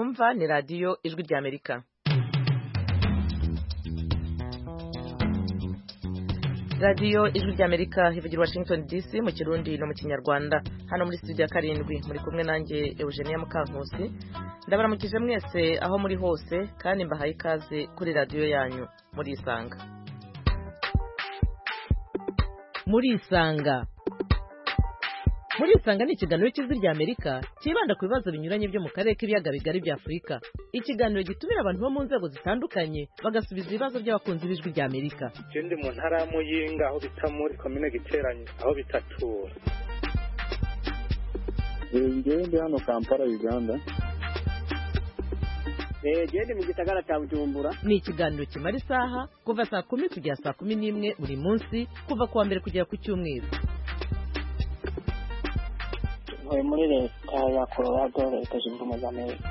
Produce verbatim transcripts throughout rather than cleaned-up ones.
mwumva ni radiyo ijwi ry'Amerika. radiyo ijwi ry'Amerika ivugira Washington D C mu Kirundi no mu Kinyarwanda. Hano muri studio ya karindwi muri kumwe nanjye Eugenia Mukankusi. Ndabaramukije mwese aho muri hose kandi mbahaye ikaze kuri radiyo yanyu muri Isanga. Muri Isanga Muri Isanga ni ikiganiro cy'ijwi ry'Amerika kibanda ku bibazo binyuranye byo mu karere k'ibiyaga bigari bya Afurika. Ikiganiro gitumira abantu bo mu nzego zitandukanye bagasubiza ibibazo by'abakunzi b'ijwi ry'Amerika. Ikindi mu ntara ya Muyinga aho bita muri komine Giteranye aho bitatura. Ngende hano Kampala Uganda. Eh gende mu gisagara cya Bujumbura. Ni ikiganiro kimara isaha kuva saa kumi kugera saa kumi n'imwe buri munsi kuva kuwa mbere kugera ku cyumweru. Muri leta ya Colorado leta zunze ubumwe za Amerika.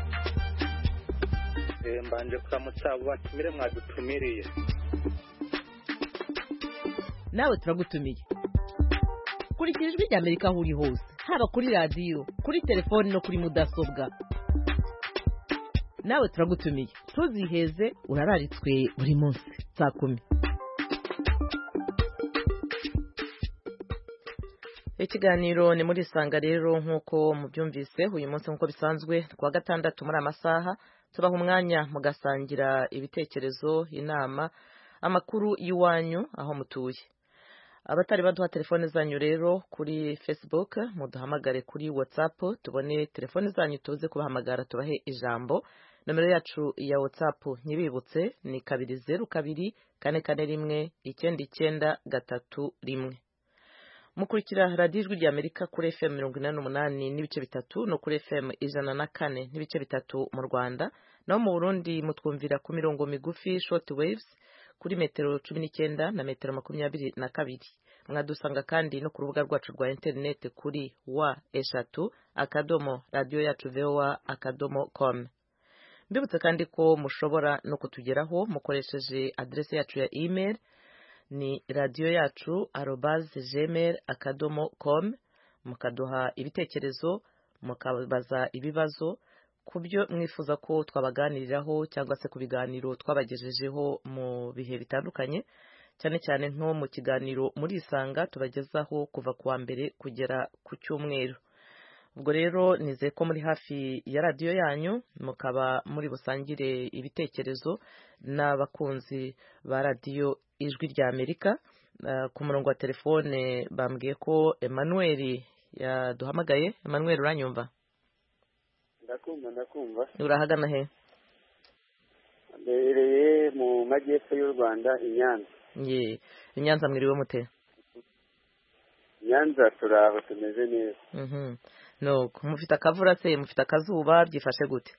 Eh mbanje kuramutsa batumire mwadutumiriye. Nawe turagutumiye. Kurikira ijwi ry'Amerika aho uri hose, haba kuri radiyo, kuri telefoni no kuri mudasobwa. Nawe turagutumiye. Tuziheze urararitswe buri munsi saa kumi. Ikiganiro ni muri Isanga rero nkuko mubyumvise uyu munsi nkuko bisanzwe kwa gatandatu muri amasaha tubaha umwanya mugasangira ibitekerezo, inama, amakuru yiwanyu aho mutuye. Abatari baduha telefone zanyu rero kuri Facebook muduhamagare kuri WhatsApp tubone telefone zanyu tuze kubahamagara tubahe ijambo. Nomero yacu ya WhatsApp nyibibutse ni kabiri zeru kabiri kane kane rimwe icyenda icyenda gatatu rimwe. Mukurikira radiyo ijwi ry'Amerika kuri F M mirongo inani n'umunani n'ibice bitatu no kuri F M ijana na kane n'ibice bitatu mu Rwanda, naho mu Burundi mutwumvira ku mirongo migufi short waves kuri metero cumi n'icyenda na metero makumyabiri na kabiri. Mwadusanga kandi no ku rubuga rwacu rwa internet kuri wa eshatu akadomo radio yacu voa akadomo com. Mbibutse kandi ko mushobora no kutugeraho mukoresheje adresse yacu ya email ni radio yacu arobase gmail akadomo com, mukaduha ibitekerezo, mukabaza ibibazo kubyo mwifuza ko twabaganiriraho cyangwa se ku biganiro twabagejejeho mu bihe bitandukanye, cyane cyane nko mu kiganiro muri Isanga tubagezaho kuva kuwa mbere kugera ku cyumweru. Ubwo rero nizeye ko muri hafi ya radio yanyu mukaba muri busangire ibitekerezo n'abakunzi ba radio ijwi ry'Amerika. Uh, ku murongo wa telefone bambwiye ko Emmanuel yaduhamagaye. Emmanuel uranyumva? Ndakumva ndakumva. Urahagana he? Mbereye mu majyepfo y'u Rwanda i Nyanza. Ye, i Nyanza mwiriwe mute? Nyanza turaho tumeze neza. Mhm. No, mufite akavura se, mufite akazuba byifashe gute?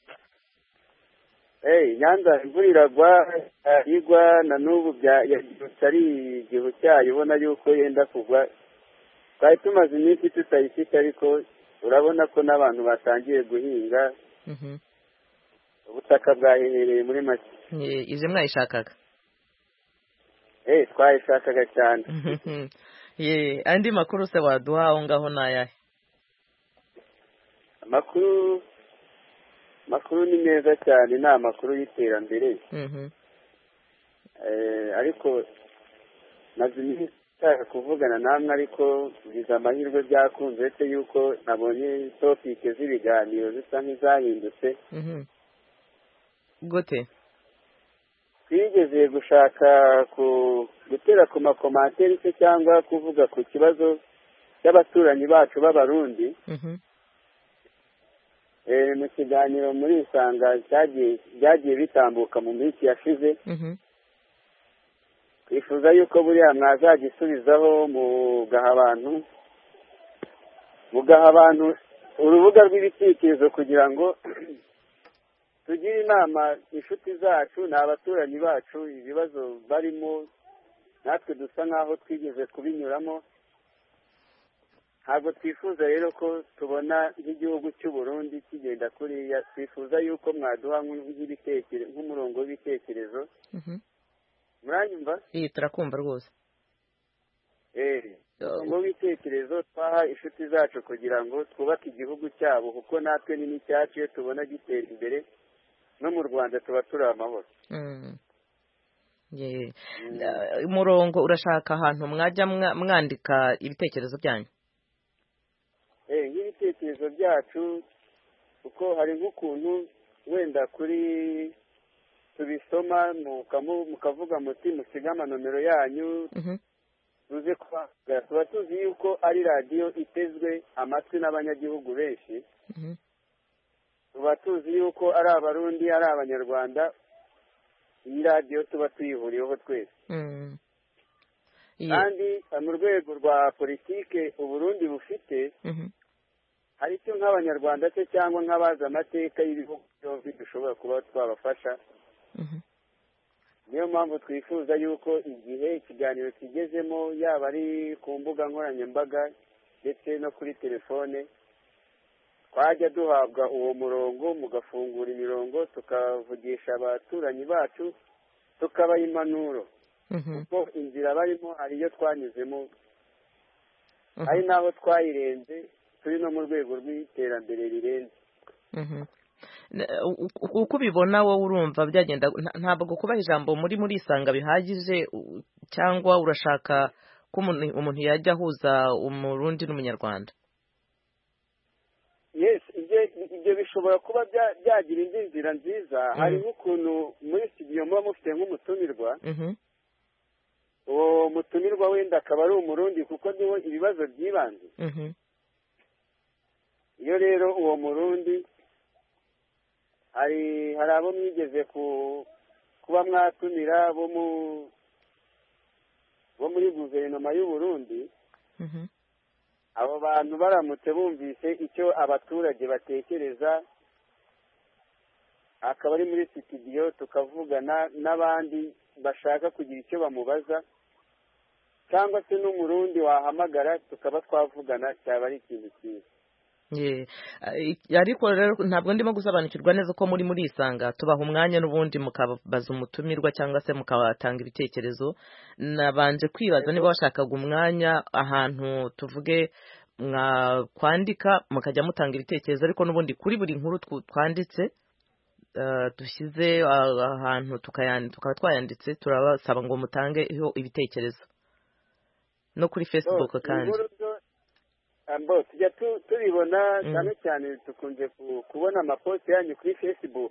Eh, Nyanza imvura iragwa igwa na n'ubu bya ari igihu cyayo ubona yuko yenda kugwa. Twari tumaze iminsi tutayifite ariko urabona ko n'abantu batangiye guhinga. Mhm. Ubutaka bwahehereye muri make. Ye, ize mwayishakaga? Eh, twayishakaga cyane. Ye, andi makuru se waduha aho ngaho nayahe? Makuru makuru ni meza cyane, na makuru y'iterambere. Mhm. Eh ariko nazimye cyaka kuvugana namwe ariko biza amahirwe byakunze se yuko nabonye topic z'ibiganiro zisa nk'izahindutse. Mhm. Gute? Twigeze gushaka ku gutera ku makomantere se cyangwa kuvuga ku kibazo cy'abaturanyi bacu b'Abarundi. Mhm. Eh mu kiganiro muri Isanga cyagiye byagiye bitambuka mu minsi yashize. Mhm. Twifuza yuko buriya mwazagisubizaho mu gaha abantu mu gaha abantu urubuga rw'ibitekerezo kugira ngo tugire inama inshuti zacu n'abaturanyi bacu ibibazo barimo natwe dusa nkaho twigeze kubinyuramo. Ntabwo twifuza rero ko tubona nk'igihugu cy'u Burundi kigenda kuriya, twifuza yuko mwaduha nk'ibitekerezo nk'umurongo w'ibitekerezo. Mhm. Muranyumva? Iyi turakumva rwose. Eh umurongo w'ibitekerezo twaha inshuti zacu kugira ngo twubake igihugu cyabo, kuko natwe ni n'icyacu iyo tubona gitera imbere no mu Rwanda tuba turi amahoro. umurongo urashaka ahantu mwajya mwandika ibitekerezo byanyu? nk'ibitekerezo byacu kuko hari nk'ukuntu wenda kuri tubisoma mukavuga muti musiga amanomero yanyu tuze kuba tuba tuzi yuko ari radiyo itezwe amatwi n'abanyagihugu benshi, tuba tuzi yuko ari abarundi ari abanyarwanda, iyi radiyo tuba tuyihuriyeho twese. kandi mu rwego rwa politike uburundi bufite hari icyo nk'abanyarwanda se cyangwa nk'abazi amateka y'ibihugu byombi dushobora kuba twabafasha. niyo mpamvu twifuza yuko igihe ikiganiro kigezemo yaba ari ku mbuga nkoranyambaga ndetse no kuri telefone twajya duhabwa uwo murongo, mugafungura imirongo tukavugisha abaturanyi bacu tukabaha impanuro, kuko inzira barimo hari iyo twanyuzemo ari naho twayirenze, turi no mu rwego rw'iterambere rirenze. uko ubibona wowe urumva byagenda, ntabwo kubaha ijambo muri muri isanga bihagije, cyangwa urashaka ko umuntu yajya ahuza umurundi n'umunyarwanda? yes, ibyo bishobora kuba byagira indi nzira nziza. hari nk'ukuntu muri studio muba mufite nk'umutumirwa, uwo mutumirwa wenda akaba ari umurundi kuko niho ibibazo byibanze. iyo rero uwo murundi hari hari abo mwigeze kuba mwatumira bo muri guverinoma y'u Burundi, abo bantu baramutse bumvise icyo abaturage batekereza, akaba ari muri studio tukavugana n'abandi bashaka kugira icyo bamubaza, cyangwa se n'umurundi wahamagara tukaba twavugana, cyaba ari ikintu cyiza. ariko rero ntabwo ndimo gusobanukirwa neza ko muri muri isanga tubaha umwanya n'ubundi mukabaza umutumirwa cyangwa se mukabatanga ibitekerezo. nabanje kwibaza niba washakaga umwanya ahantu tuvuge mwakwandika mukajya mutanga ibitekerezo, ariko n'ubundi kuri buri nkuru twanditse dushyize ahantu tukaba twayanditse turabasaba ngo mutangeho ibitekerezo, no kuri Facebook kandi tujya tubibona cyane cyane dukunze kubona amaposti yanyu kuri Facebook.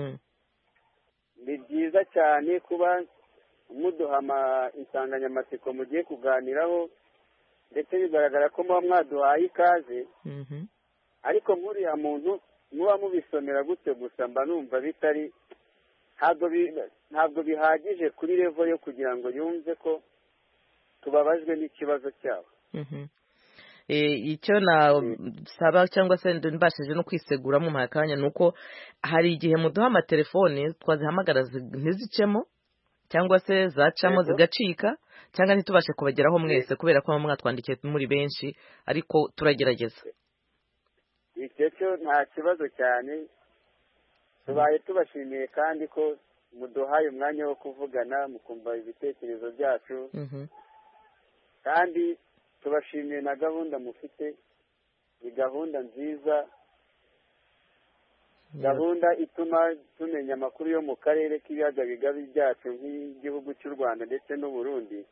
ni byiza cyane kuba muduha insanganyamatsiko mugiye kuganiraho, ndetse bigaragara ko muba mwaduhaye ikaze. ariko nk'uriya muntu muba mubisomera gutyo gusa mba numva bitari ntabwo bihagije kuri level yo kugira ngo yumve ko tubabajwe n'ikibazo cyabo. icyo nasaba cyangwa se mbashije no kwisegura mu makanya nuko hari igihe muduha amatelefone twazihamagara ntizicemo, cyangwa se zacamo zigacika, cyangwa ntitubashe kubageraho mwese kubera ko mwatwandikiye muri benshi, ariko turagerageza. icyo cyo nta kibazo cyane, tubaye tubashimiye kandi ko muduhaye umwanya wo kuvugana mukumva ibitekerezo byacu. kandi tubashimiye na gahunda mufite, ni gahunda nziza, gahunda ituma tumenya amakuru yo mu karere k'ibiyaga bigari byacu nk'igihugu cy'u Rwanda ndetse n'u Burundi.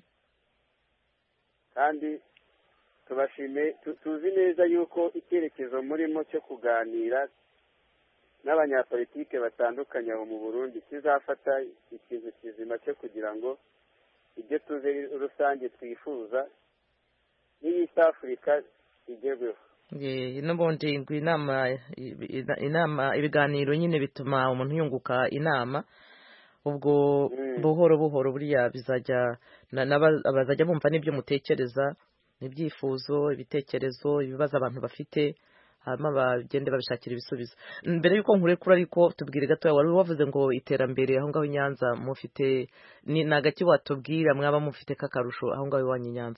kandi tubashimiye, tuzi neza yuko icyerekezo murimo cyo kuganira n'abanyapolitike batandukanye aho mu Burundi kizafata ikintu kizima cyo kugira ngo ibyo tuze rusange twifuza n'East Africa igerweho. n'ubundi inama inama ibiganiro nyine bituma umuntu yunguka inama, ubwo buhoro buhoro buriya bizajya abazajya bumva n'ibyo mutekereza, ibyifuzo, ibitekerezo, ibibazo abantu bafite, hanyuma bagende babishakira ibisubizo. mbere y'uko nkurekura ariko tubwire gato, wari wavuze ngo iterambere aho ngaho i Nyanza mufite ni agaki watubwira mwaba mufite k'akarusho aho ngaho iwanyu i Nyanza?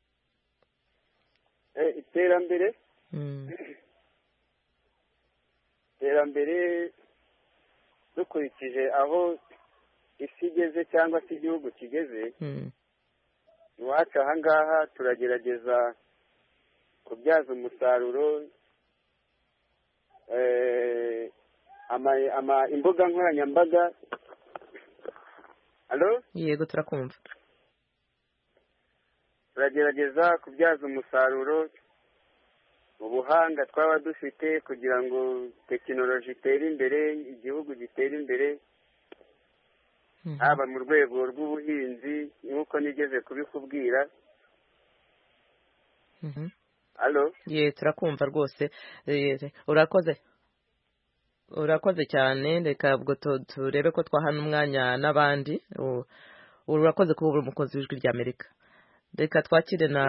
iterambere iterambere dukurikije aho isi igeze cyangwa se igihugu kigeze, iwacu aha ngaha turagerageza kubyaza umusaruro imbuga nkoranyambaga. Halo? Yego turakumva. Turagerageza kubyaza umusaruro ubuhanga twaba dufite kugira ngo tekinoloji itere imbere, igihugu gitere imbere, haba mu rwego rw'ubuhinzi nk'uko nigeze kubikubwira. Halo? Ye turakumva rwose. Urakoze urakoze cyane. Reka ubwo turebe ko twahana umwanya n'abandi. Urakoze kuba uri umukozi w'ijwi rya Amerika. Reka twakire na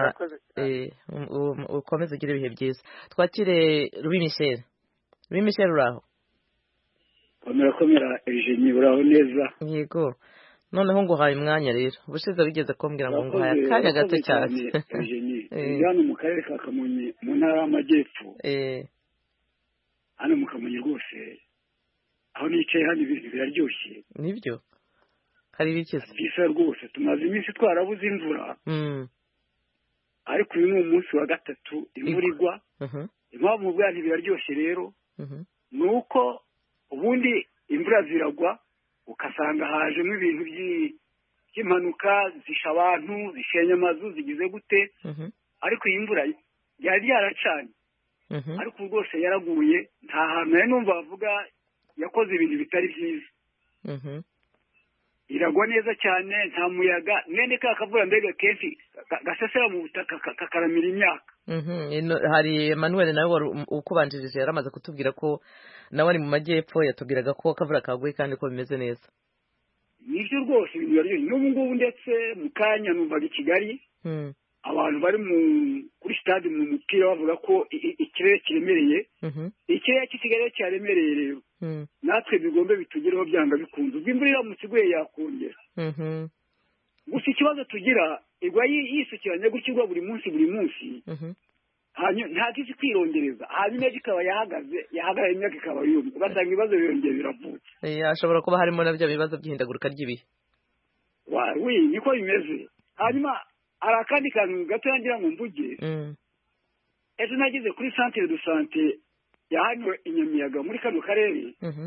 ukomeze ugire ibihe byiza. Twakire Louis Michel. Louis Michel uraho? Komera komera Eugenie uraho neza? Yego. Noneho ngo haye umwanya rero. Ubushize bigeze kumbwira ngo ngo haye akanya gato cyane. Eugenie, hano mu karere ka Kamonyi mu ntara y'Amajyepfo. Eh. Hano mu Kamonyi rwose. Aho nicaye hano ibintu biraryoshye. Nibyo. Hari bikize. Bisa rwose tumaze iminsi twarabuze imvura. Mm. Ariko uyu ni umunsi wa gatatu imvura igwa. Mhm. Impamvu bwa ntibiraryoshye rero. Mhm. Nuko ubundi imvura ziragwa ukasanga hajemo ibintu by'impanuka zisha abantu zishenya amazu zigize gute. Mhm. Ariko iyi mvura yari yaracanye. Mhm. Ariko rwose yaraguye nta hantu nari numva bavuga yakoze ibintu bitari byiza. Mhm. Iragwa neza cyane nta muyaga mwene ka kavura mbega kenshi gasesera mu butaka kakaramira imyaka. Mhm. Hari Emmanuel nawe ukubanjirije yaramaze kutubwira ko nawe ari mu majyepfo yatubwiraga ko kavura kaguye kandi ko bimeze neza. Nibyo rwose ibintu bari n'ubu ngubu ndetse mu kanya numvaga i Kigali. Mhm. Abantu bari mu kuri stade mu mupira bavuga ko ikirere kiremereye. Mhm. Ikirere cy'Kigali cyaremereye rero. Mhm. Natwe bigombe bitugeraho byanga bikunze. Ubw'imvura iramutse iguye yakongera. Mhm. Gusa ikibazo tugira igwa yisukiranye gukirwa buri munsi buri munsi. Mhm. Hanyuma nta kizi kwirongereza. Hanyuma ikaba yahagaze yahagaye imyaka ikaba yumye. Ugasanga ibibazo birongera biravutse. Eh ashobora kuba harimo nabyo bibazo by'ihindagurika ry'ibihe. Wa wi niko bimeze. Hanyuma arakandi kantu gato yangira ngo mvuge. Mhm. Ejo nagize kuri centre de santé ya hano Inyamiyaga muri kano karere. Mhm.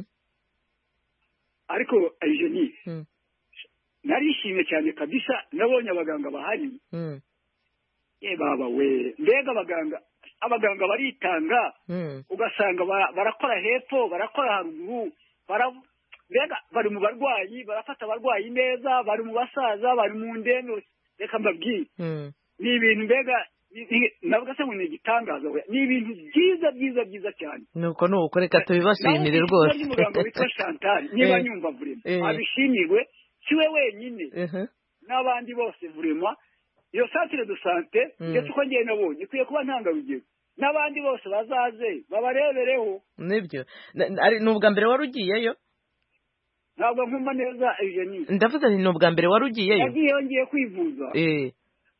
Ariko Eugenie. Mhm. Narishimye cyane kabisa nabonye abaganga bahari. Mhm. Ye baba we mbega abaganga abaganga baritanga. Mhm. Ugasanga barakora hepfo barakora haruguru mbega bari mu barwayi barafata abarwayi neza bari mu basaza bari mu ndembe reka mbabwiye. Mhm. Ni ibintu mbega navuga se ngo ni igitangaza we ni ibintu byiza byiza byiza cyane. Nuko nuko reka tubibashimire rwose. Ni umuganga witwa Chantal niba nyumva vurema abishimirwe siwe wenyine. Mhm. N'abandi bose vurema iyo centre de santé ndetse uko ngiye nabonye ikwiye kuba ntangarugero n'abandi bose bazaze babarebereho. Nibyo ari nubwa mbere wari ugiyeyo? Ntabwo nkumva neza Eugenie. Ndavuze nti nubwa mbere wari ugiyeyo? Yagiye yongeye kwivuza. Eh.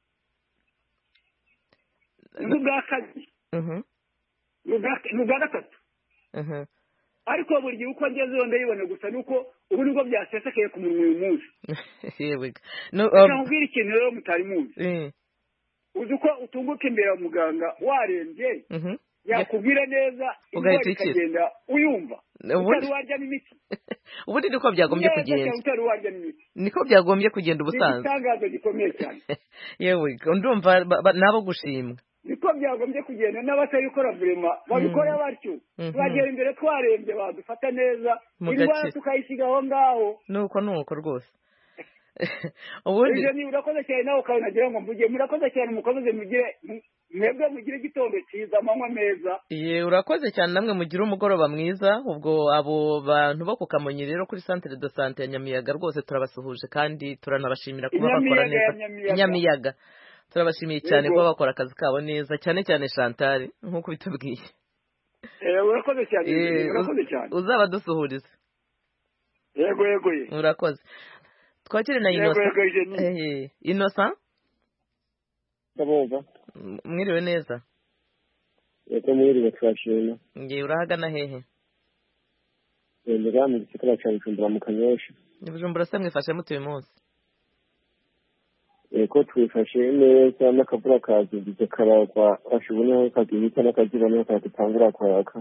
Nubwa kabiri. Mhm. Nubwa gatatu. Mhm. Ariko buri gihe uko ngezeyo ndayibona gusa nuko ubu nibwo byasesekaye ku munwa uyu munsi. Yewe. No nkubwira ikintu rero mutari muzi. Eh. Uzi uko utunguka imbere ya muganga warembye. Mhm. Yakubwira neza ugahita ikagenda uyumva. Utari warya n'imiti. Ubundi niko byagombye kugenda. Utari warya n'imiti. Niko byagombye kugenda ubusanzwe. Itangazo gikomeye cyane. Yewe ndumva nabo gushimwa. Niko byagombye kugenda n'abatabikora vrema babikora batyo. Twagera imbere twarembye badufata neza indwara tukayisiga aho ngaho. Nuko nuko rwose. Ubundi ni urakoze cyane nawe ukanagira ngo mvuge murakoze cyane mukomeze mugire mwebwe mugire igitondo cyiza amanywa meza. Ye urakoze cyane namwe mugire umugoroba mwiza. Ubwo abo bantu bo ku Kamonyi rero kuri centre de santé ya Nyamiyaga rwose turabasuhuje kandi turanabashimira kuba bakora neza. Nyamiyaga turabashimiye cyane kuba bakora akazi kabo neza cyane cyane Chantal nkuko bitubwiye. Eh urakoze cyane urakoze cyane. Uzaba dusuhuriza. Yego yego. Urakoze. Twakire na Innocent. Eh Innocent? Ndabumva. Mwiriwe neza. Yego mwiriwe twashima. Ngiye urahagana hehe? Eh ndaba mu gisagara cya Bujumbura mu Kanyosha. Bujumbura se mwifashe mutuye munsi? ko twifashe neza n'akavura kazindutse karagwa ashobora kagihita n'akazuba niho katangura kwaka.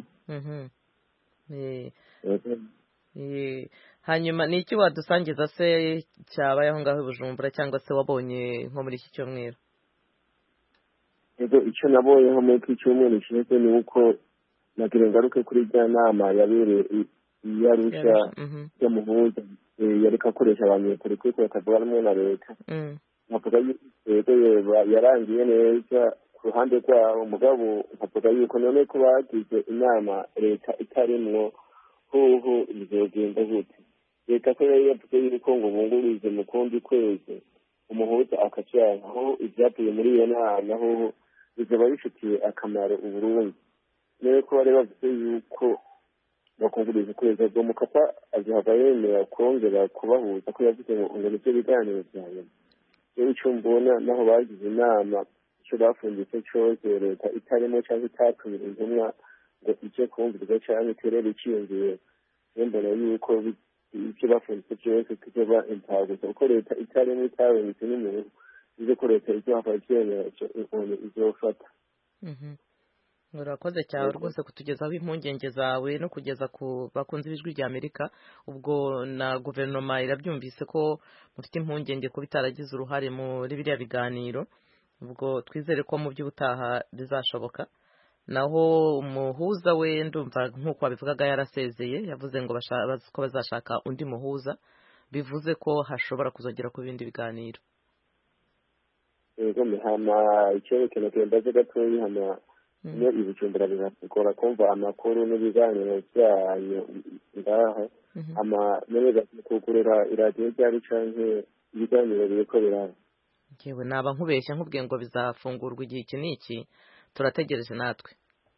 Hanyuma ni iki wadusangiza se cyabayeho ngaho i Bujumbura cyangwa se wabonye nko muri iki cyumweru? Ego icyo nabonyeho muri iki cyumweru gishize ni uko nagira ngaruke kuri rya nama yabereye i Arusha yo muhuza yareka akoresha abantu kuri kuri bakavuga rumwe na leta. Nkavuga yuko yarangiye neza ku ruhande rwabo mugabo nkavuga yuko none ko bagize inama leta itarimwo hoho bizogenda gute. Leta ko yari yavuze yuko ngo bungurize mu kundi kwezi umuhuza akacanka aho ibyavuye muri iyo nama aho bizaba bifitiye akamaro Uburundi. None ko bari bavuze yuko bakunguriza ukwezi bwo mukapa azihava yemera kongera kubahuza ko yavuze ngo ngo nibyo biganiro byawe. Rero icyo mbona naho bagize inama icyo bafunditse cyose leta itarimo cyangwa itatumira intumwa ngo icyo kumvirwa cyangwa iterere ikiyongera. Mbona yuko ibyo bafunditse byose kizoba impfagusa kuko leta itarimo itabonetse n'umuntu izo ko leta izohava icyemezo izofata. Urakoze cyane rwose kutugezaho impungenge zawe no kugeza ku bakunze ijwi rya Amerika. Ubwo na guverinoma irabyumvise ko mufite impungenge ko bitaragize uruhare muri biriya biganiro. Ubwo twizere ko mu by'ubutaha bizashoboka. Naho umuhuza we ndumva nk'uko wabivugaga yarasezeye yavuze ngo ko bazashaka undi muhuza, bivuze ko hashobora kuzongera ku bindi biganiro. Yego mihama icyerekana kendaze gatoyi hama iyo Ibujumbura birakora kumva amakuru n'ibiganiro byayo ngaho ama neza kugurira iradiyo ryari canke ibiganiro biriko biraba. Yewe naba nkubeshya nkubwiye ngo bizafungurwa igihe iki n'iki turategereje natwe.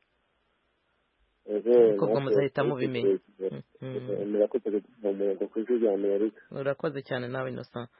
Ego ubwo muzahita mubimenya. Murakoze gukomera ku ijwi rya Amerika. Urakoze cyane nawe Innocent.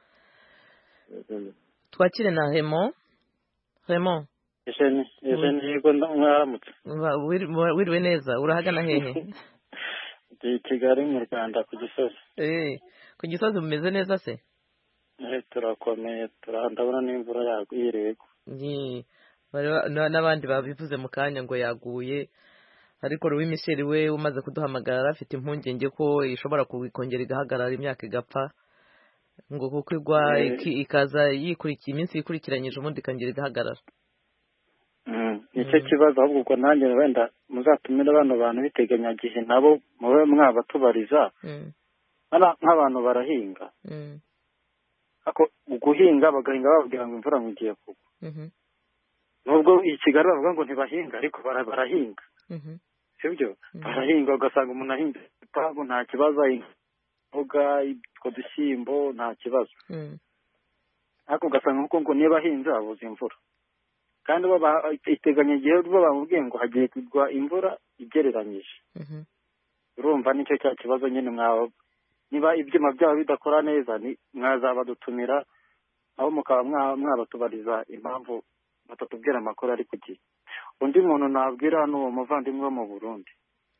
Twakire na Raymond. Raymond Esheni, esheni yego mwaramutse. Wiriwe neza, urahagana hehe? Ndi Kigali mu Rwanda ku Gisozi. Eh, ku Gisozi mumeze neza se? Eh, turakomeye, turandabona n'imvura yagwiriwe. Ni n'abandi babivuze mu kanya ngo yaguye. Ariko Louis Michel we umaze kuduhamagara afite impungenge ko ishobora kongera igahagarara imyaka igapfa. Ngo kuko igwa ikaza yikurikiye iminsi yikurikiranyije ubundi ikongera igahagarara. Nicyo kibazo ahubwo ubwo nanjye wenda muzatumira bano bantu biteganyagihe nabo mube mwabatubariza nk'abantu barahinga ako guhinga bagahinga bababwira ngo imvura ngiye kugwa nubwo i Kigali bavuga ngo ntibahinga ariko barahinga sibyo barahinga ugasanga umuntu ahinze ipagu nta kibazo ahinga utwo dushyimbo nta kibazo ariko ugasanga nkuko ngo niba ahinze abuze imvura kandi iteganya igihe bo bamubwiye ngo hagiye kugwa imvura igereranyije. Urumva nicyo cya kibazo nyine mwaho niba ibyuma byabo bidakora neza mwazabadutumira aho mukaba mwabatubariza impamvu batatubwira amakuru ari ku gihe. Undi muntu nabwira ni uwo muvandimwe wo mu Burundi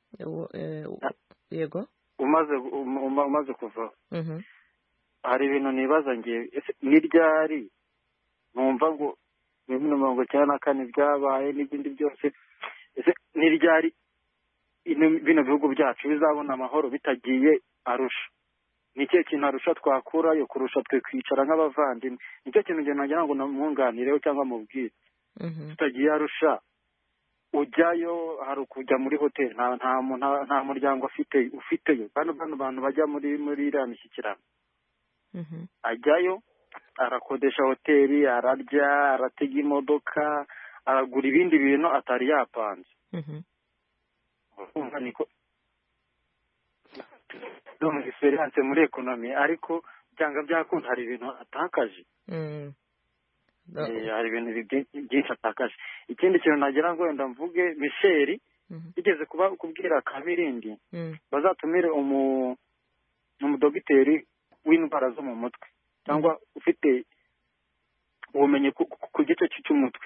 yego umaze umaze kuva hari ibintu nibaza ngiye ni ryari numva ngo bibiri na mirongo icyenda na kane byabaye n'ibindi byose ni ryari bino bihugu byacu bizabona amahoro bitagiye Arusha. Ni cyo kintu Arusha twakurayo kurusha twe kwicara nk'abavandimwe. Nicyo kintu nge nagira ngo namwunganireho cyangwa mubwire. Tutagiye Arusha ujyayo hari ukujya muri hoteli nta nta muryango afite ufiteyo kandi bano bantu bajya muri muri iriya mishyikirano ajyayo arakodesha hoteli ararya aratega imodoka aragura ibindi bintu atari yapanze niko donc experience muri economy ariko byanga byakunda hari ibintu atakaje hari ibintu byinshi atakaje. Ikindi kintu nagira ngo wenda mvuge Michel igeze kuba kubwira Kamirindi bazatumire umu umudogiteri w'indwara zo mu mutwe cyangwa ufite ubumenyi ku gice cy'umutwe.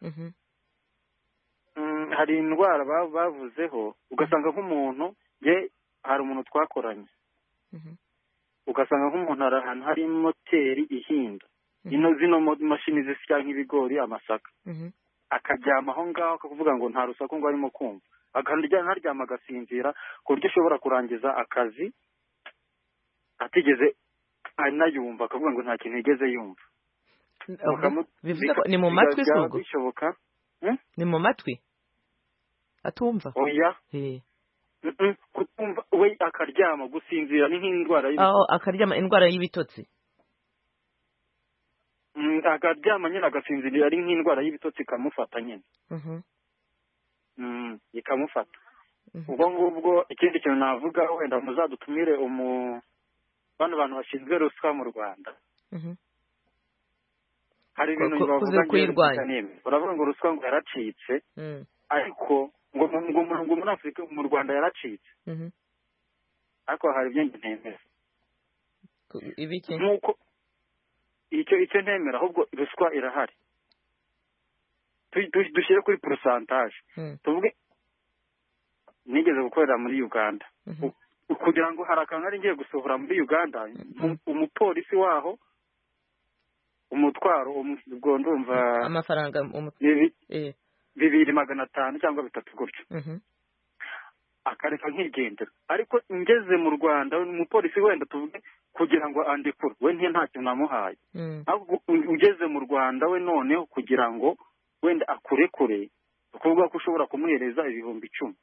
Hari indwara bavuzeho ugasanga nk'umuntu ye hari umuntu twakoranye ugasanga nk'umuntu ari ahantu hari moteri ihinda ino zino mashini zisya nk'ibigori amasaka akaryama aho ngaho akavuga ngo nta rusaku ngo arimo kumva akaryama ntaryama agasinzira ku buryo ushobora kurangiza akazi atigeze anayumva akavuga ngo nta kintu yigeze yumva. bivuze ko ni mu matwi s'ubwo bishoboka ni mu matwi atumva oya kutumva we akaryama gusinzira ni nk'indwara y'ibitotsi akaryama indwara y'ibitotsi akaryama nyine agasinzira ari nk'indwara y'ibitotsi ikamufata nyine ikamufata ubwo ngubwo ikindi kintu navuga wenda muzadutumire umu bano bantu bashinzwe ruswa mu Rwanda hari ibintu bavuga ngo baravuga ngo ruswa ngo yaracitse ariko ngo ngo muri Afurika mu Rwanda yaracitse ariko hari ibyo ntemera ibiki nkuko icyo icyo ntemera ahubwo ruswa irahari dushyire kuri pourcentage tuvuge nigeze gukorera muri Uganda kugira ngo hari akantu ari ngiye gusohora muri Uganda umupolisi waho umutwaro ubwo ndumva amafaranga bibiri magana atanu cyangwa bitatu gutyo akareka nkigendera ariko ngeze mu Rwanda umupolisi wenda tuvuge kugira ngo andikure we ntiye nta kintu namuhaye ugeze mu Rwanda we noneho kugira ngo wenda akurekure ukuvuga ko ushobora kumuhereza ibihumbi icumi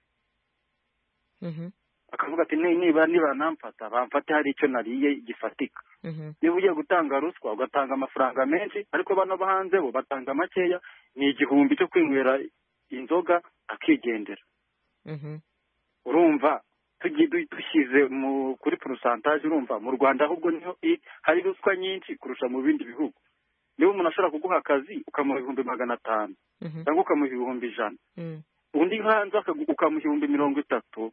akavuga ati niba niba namfata bamfate hari icyo nariye gifatika niba ugiye gutanga ruswa ugatanga amafaranga menshi ariko bano bahanze bo batanga makeya ni igihumbi cyo kwinywera inzoga akigendera urumva dushyize kuri pourcentage urumva mu Rwanda ahubwo niho hari ruswa nyinshi kurusha mu bindi bihugu niba umuntu ashobora kuguha akazi ukamuha ibihumbi magana atanu cyangwa ukamuha ibihumbi ijana undi hanze ukamuha ibihumbi mirongo itatu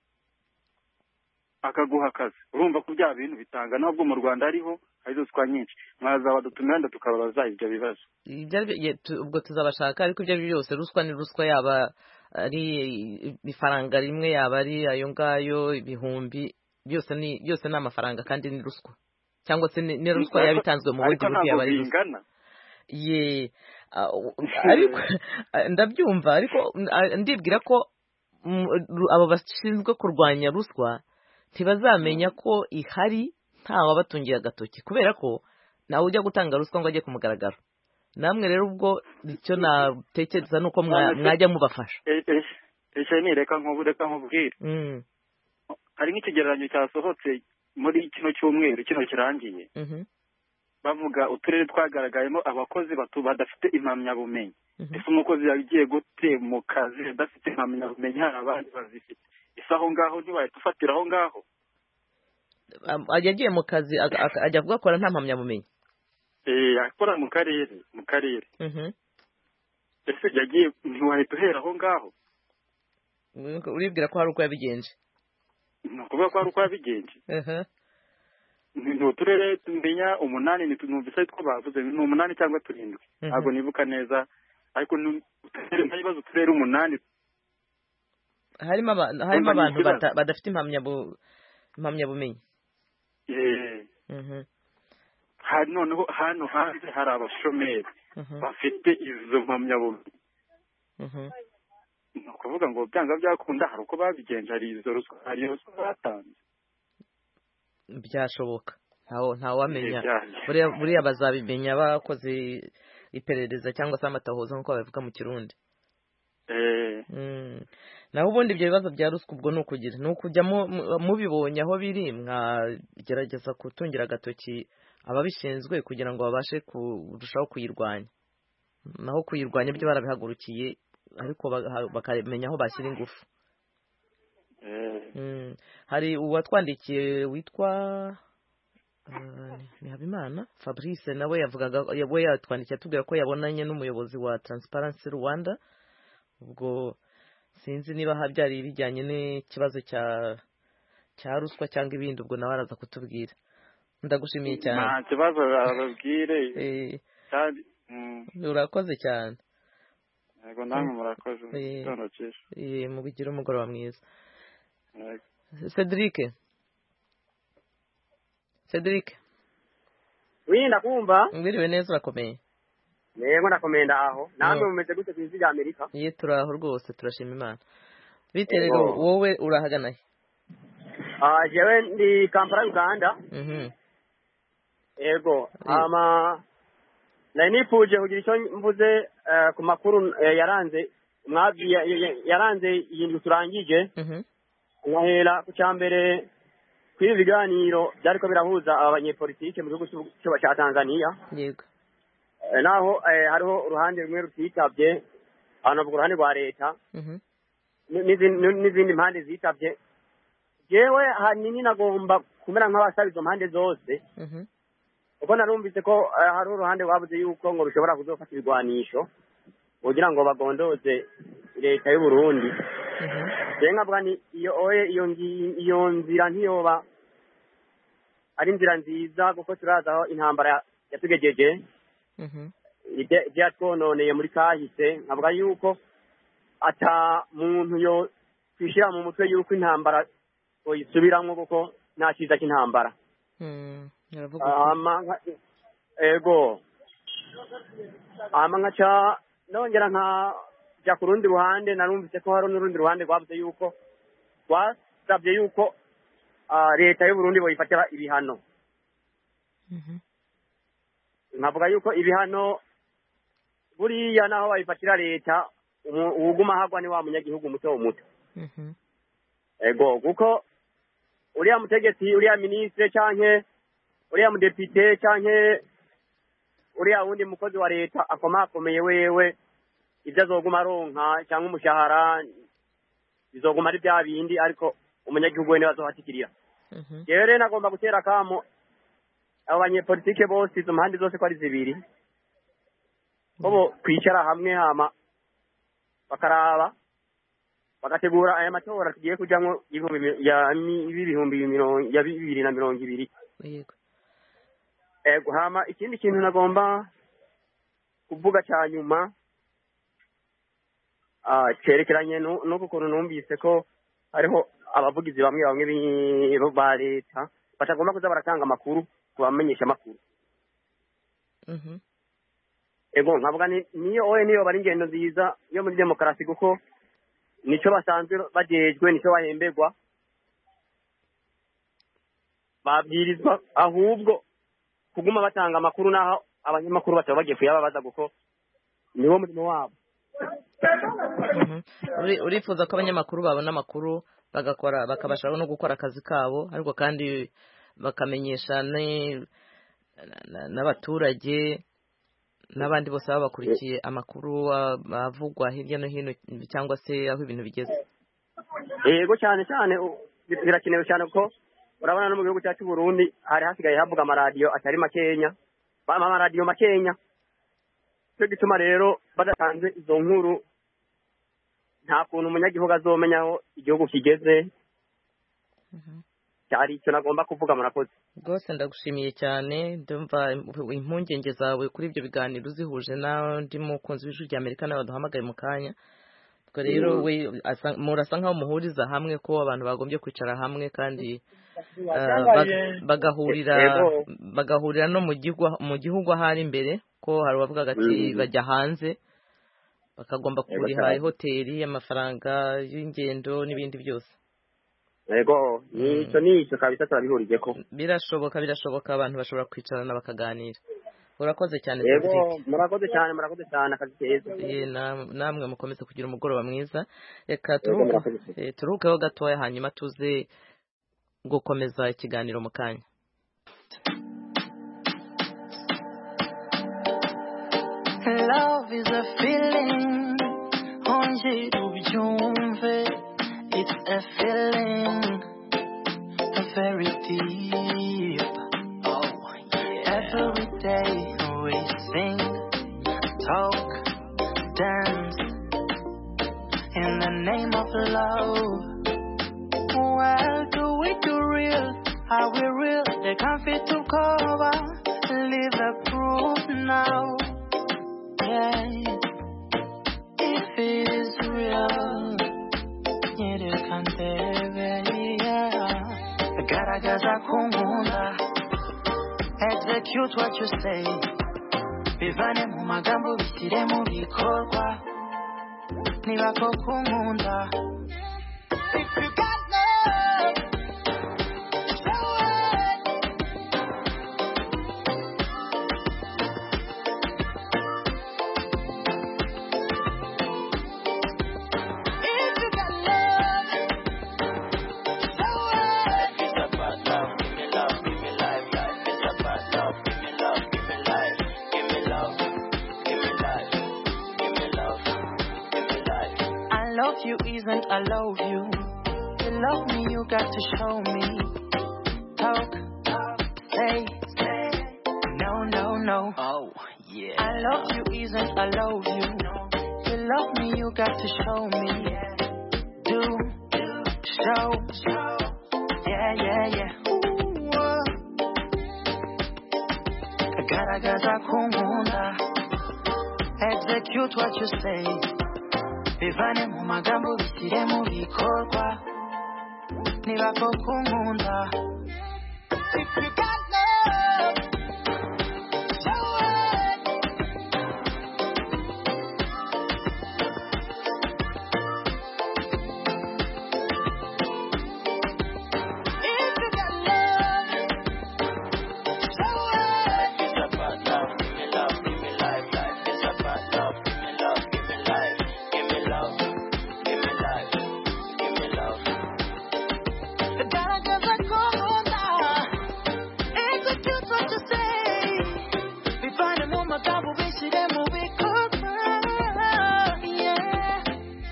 akaguha akazi urumva ko bya bintu bitanga nubwo mu Rwanda hariho hari ruswa nyinshi mwaza badutumira tukababaza ibyo bibazo ubwo tuzabashaka ariko ibyo byose ruswa ni ruswa yaba ari ifaranga rimwe yaba ari ayo ngayo ibihumbi byose ni byose ni amafaranga kandi ni ruswa cyangwa se ni ruswa yabitanzwe mu buryo buryo yaba ari ruswa ye ariko ndabyumva ariko ndibwira ko abo bashinzwe kurwanya ruswa ntibazamenya ko ihari ntawe batungiye agatoki kubera ko nawe ujya gutanga ruswa ngo ajye ku mugaragaro namwe rero ubwo icyo natekereza nuko mwajya mubafasha ese ni reka nkubure reka nkubwire hari nk'ikigereranyo cyasohotse muri kino cyumweru kino kirangiye bavuga uturere twagaragayemo abakozi badafite impamyabumenyi ese umukozi yagiye gute mu kazi adafite impamyabumenyi hari abandi bazifite ese aho ngaho ntiwahita ufatira aho ngaho yagiye mu kazi ajya kugakora nta mpamyabumenyi akora mu karere mu karere ese yagiye ntiwahita uhera aho ngaho uribwira ko hari uko yabigenje ni ukuvuga ko hari uko yabigenje ni uturere tumenya umunani numvise ko bavuze ni umunani cyangwa turindwi ntabwo nibuka neza ariko nta bibazo uturere umunani harimo abantu badafite impamyabumenyi hari noneho hano hanze hari abashomeri bafite izo mpamyabumenyi ni ukuvuga ngo byanga byakunda hari uko babigenje hari izo ruswa hari iyo ruswa batanze byashoboka ntawamenya buriya bazabimenya bakoze iperereza cyangwa se amatahoza nk'uko babivuga mu kirundi naho ubundi ibyo bibazo bya ruswa ubwo ni ukugira ni ukujya mubibonye aho biri mwagerageza gutungira agatoki ababishinzwe kugira ngo babashe kurushaho kuyirwanya naho kuyirwanya byo barabihagurukiye ariko bakamenya aho bashyira ingufu hari uwatwandikiye witwa ni Habimana Fabrice nawe yavugaga we yatwandikiye atubwira ko yabonanye n'umuyobozi wa Transparency Rwanda ubwo sinzi niba habyari bijyanye n'ikibazo cya cya ruswa cyangwa ibindi ubwo nawe araza kutubwira ndagushimiye cyane nta kibazo ababwire urakoze cyane yego namwe murakoze eh mubigire umugoroba mwiza Cedric Cedric winda kumva ngwiriwe neza urakomeye yego ndakomeye ndaho namwe mumeze gute kw'isi ya Amerika ye turaho rwose turashima Imana bite rero wowe urahagana he ah jewe ndi Kampala Uganda mhm yego ama nari nifuje kugira icyo mvuze ku makuru yaranze umwabyi yaranze iyi turangije mhm nkahera ku cyambere kwibi biganiro byariko birahuza abanyepolitike mu gihugu cya Tanzania yego naho hariho uruhande rumwe rutitabye hano ku ruhande rwa leta mhm n'izindi mpande zitabye jewe hanini nagomba kumera nk'abasaba izo mpande zose mhm uko narumvise ko hari uruhande rwabuze yuko ngo rushobora kuzofata ibigwanisho kugira ngo bagondoze leta y'u Burundi mhm je nkabwa ni iyo oye iyo iyo nzira ntiyoba ari inzira nziza kuko turazaho intambara yatugejeje mhm ije twononeye muri kahise nkabwa yuko ata muntu yo kwishira mu mutwe yuko intambara oyisubiramwo kuko nta cyiza cy'intambara mhm ama ego ama nkaca nongera nka ja ku rundi ruhande narumvise ko hari n'urundi ruhande rwavuze yuko rwasabye yuko leta y'u Burundi boyifatira ibihano nkavuga yuko ibihano buriya naho bayifatira leta uwuguma hagwa ni wa munyagihugu muto muto ego kuko uriya mutegetsi uriya ministre canke uriya mudepite canke uriya wundi mukozi wa leta akomakomeye wewe ibyo azoguma aronka cyangwa umushahara bizoguma ari bya bindi ariko umunyagihugu we bazohatikirira rero rero nagomba gutera kamo abo banyepolitike bose izo mpande zose ko ari zibiri ko kwicara hamwe hama bakaraba bagategura aya matora tugiye kujamwo ibihumbi ya ibihumbi mirongo ya bibiri na mirongo ibiri yego ego hama ikindi kintu nagomba kuvuga cya nyuma ah cerekeranye no kukuntu numvise ko hariho abavugizi bamwe bamwe ba leta batagomba kuza baratanga amakuru kubamenyesha amakuru mhm ego nkavuga ni niyo oye niyo bari ingendo nziza yo muri demokarasi kuko nico basanzwe bagejwe nico bahemberwa babwirizwa ahubwo kuguma batanga amakuru naho abanyamakuru bataba bagiye kuyababaza kuko niwo murimo wabo urifuza ko abanyamakuru babona amakuru bagakora bakabashaho no gukora akazi kabo ariko kandi bakamenyesha n'abaturage n'abandi bose baba bakurikiye amakuru bavugwa hirya no hino cyangwa se aho ibintu bigeze yego cyane cyane birakenewe cyane ko urabona no mu gihugu cyacu Burundi hari hasigaye havuga amaradiyo atari makenya bama amaradiyo makenya cyo gituma rero badatanze izo nkuru nta kuntu umunyagihugu azomenya aho igihugu kigeze cyari icyo nagomba kuvuga murakoze rwose ndagushimiye cyane ndumva impungenge zawe kuri ibyo biganiro zihuje n'andi mukunzi w'ijwi rya Amerika n'abaduhamagaye mu kanya ubwo rero we murasa nkaho muhuriza hamwe ko abantu bagombye kwicara hamwe kandi bagahurira bagahurira no mu gihugu mu gihugu ahari imbere ko hari uwavuga ati bajya hanze bakagomba kuriha hoteli amafaranga y'ingendo n'ibindi byose yego nicyo nicyo kabisa turabihurije ko birashoboka birashoboka abantu bashobora kwicarana bakaganira urakoze cyane yego murakoze cyane murakoze cyane akazi keza eh namwe mukomeze kugira umugoroba mwiza reka turuhuke turuhukeho gatoya hanyuma tuze gukomeza ikiganiro mu kanya Love is a feeling onje ubyumve it's a feeling very deep oh yeah every day we sing talk dance in the name of love well do we do real are we real they can't fit to cover live a proof now yeah if it is real yerekantebe yeah garagaza kunkunda execute what you say. Bivane mu magambo bishyire mu bikorwa. Niba koko unkunda. If you got love, show it. If you got love, show it. It's about love, give me love, give me life, life. It's about love, give me love, give me life, give me love, give me life, give me love, give me life. I love you isn't I love you. You love me, you got to show me. Talk, talk, say, say. No, no, no. Oh, yeah. I love you isn't I love you. You love me, you got to show me. Do, do, show, show. Yeah, yeah, yeah. Ooh, uh. Garagaza kumunda. Execute what you say. Bivane mu magambo bishyire mu bikorwa. Niba koko unkunda. If you got love, show it. If you got love, show it. It's about love, give me love, give me life, life. It's about love, give me love, give me life, give me love, give me life, give me love. Garagaza kumunda. Execute what you say. Bivane mu magambo bishyire mu bikorwa. Yeah.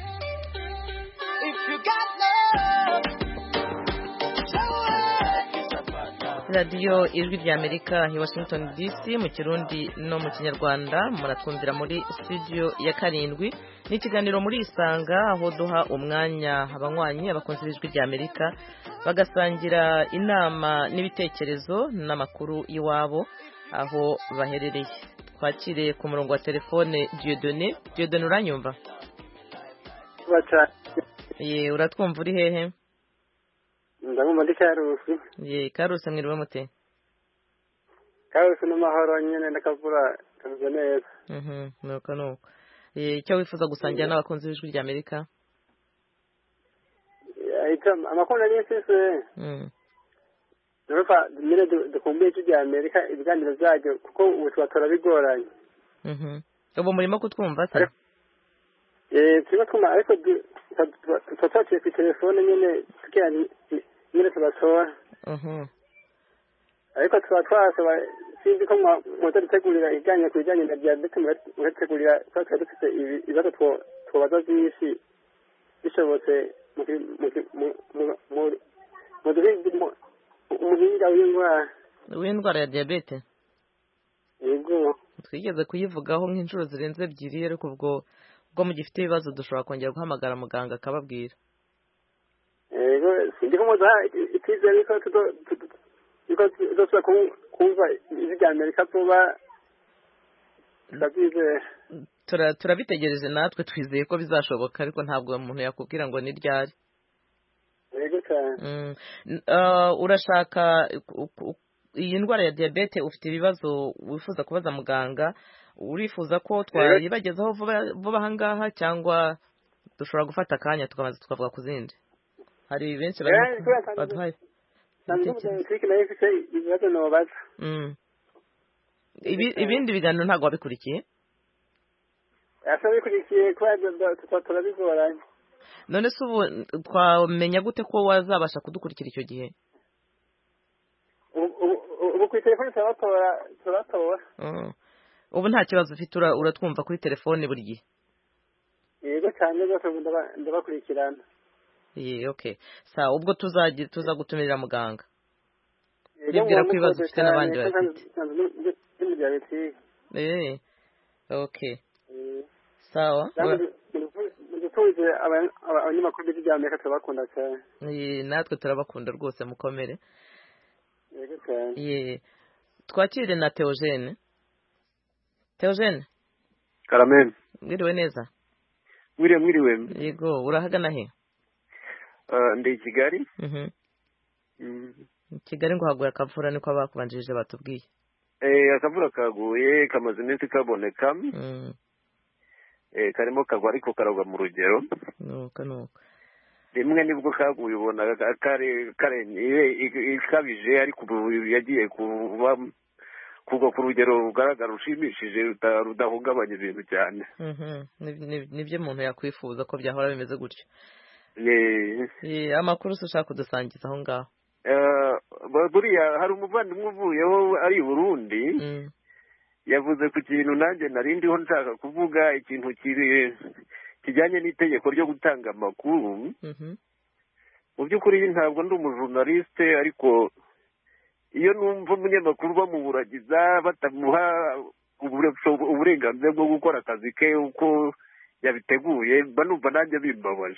If you got love, show it. It's about love. radiyo ijwi rya amerika i washington dc mu kirundi no mu kinyarwanda muratwumvira muri studio ya karindwi. ni ikiganiro muri isanga aho duha umwanya abanywanyi abakunzi b'ijwi rya amerika bagasangira inama n'ibitekerezo n'amakuru iwabo aho baherereye. Twakiriye ku murongo wa telefone Dieudonné. Dieudonné uranyumva? Ye, uratwumva uri hehe? ndabumva ndi Karusi. Ye, Karusi mwiriwe mute? Karusi n'amahoro nyine ndakavura kameze neza. Mhm, nuko nuko. Eh, icyo wifuza gusangira n'abakunzi b'ijwi rya Amerika? Ahita amakuru ari sese. Mhm. Nufa mire dukumbuye ijwi rya Amerika ibiganiro byaryo kuko ubu twatora bigoranye. Mhm. Ubu murimo kutwumva se? Eh, turimo twuma ariko tutataciye ku telefone nyine tukira nyine tubasohora. Mhm. Ariko tuba twasaba sinzi ko mwaza gutegurira ijyanye ku bijyanye na diabete mugategurira twakaba dufite ibibazo twobaza byinshi bishobotse umuhinga w'indwara w'indwara ya diabete. Yego. Twigeze kuyivugaho nk'inshuro zirenze ebyiri ariko ubwo ubwo mugifite ibibazo dushobora kongera guhamagara muganga akababwira. Yego, ndi ko muza itizere ko yuko dusaba kumva ijwi rya Amerika vuba ndabyizeye. Turabitegereje natwe twizeye ko bizashoboka ariko ntabwo umuntu yakubwira ngo ni ryari. Yego cyane. Urashaka iyi ndwara ya diabete ufite ibibazo wifuza kubaza muganga, urifuza ko twayibagezaho vuba aha ngaha cyangwa dushobora gufata akanya tukabanza tukavuga ku zindi? Hari benshi baduhaye ibindi biganiro ntabwo wabikurikiye? bikurikiye kubera turabigoranye. None se ubu twamenya gute ko wazabasha kudukurikira icyo gihe? ubu ku telefone turabatora turatora. Ubu nta kibazo ufite uratwumva kuri telefone buri gihe? Yego cyane rwose ndabakurikirana. Ye, okay. Sawa, ubwo tuzagira tuzagutumirira muganga. Bibwira ko ibibazo ufite n'abandi bafite. Eh. Okay. Sawa. Ndatuze abanyamakuru b'ijwi rya Amerika turabakunda cyane. Eh, natwe turabakunda rwose mukomere. Yego cyane. Ye. Twakire na Theogene. Theogene. Karameni. Mwiriwe neza? Mwiriwe mwiriwe. Yego, urahagana he? Uh, ndi Kigali. Mhm. Mm. Kigali ngo haguye akavura niko abakubanjirije batubwiye. eh akavura kaguye kamaze iminsi kaboneka eh karimo kagwa ariko karagwa mu rugero nuko nuko rimwe nibwo kaguye ubona kare kare ikabije ariko yagiye kuba kugwa ku rugero rugaragara rushimishije rudahungabanya ibintu cyane nibyo umuntu yakwifuza ko byahora bimeze gutyo eh amakuru ushaka kudusangiza aho ngaho buriya hari umuvandimwe uvuyeho ari i Burundi yavuze ku kintu nanjye narindiho nshaka kuvuga ikintu kijyanye n'itegeko ryo gutanga amakuru mu by'ukuri ntabwo ndi umujurnaliste ariko iyo numva umunyamakuru bamuburagiza batamuha uburenganzira bwo gukora akazi ke uko yabiteguye mba numva nanjye bimbabaje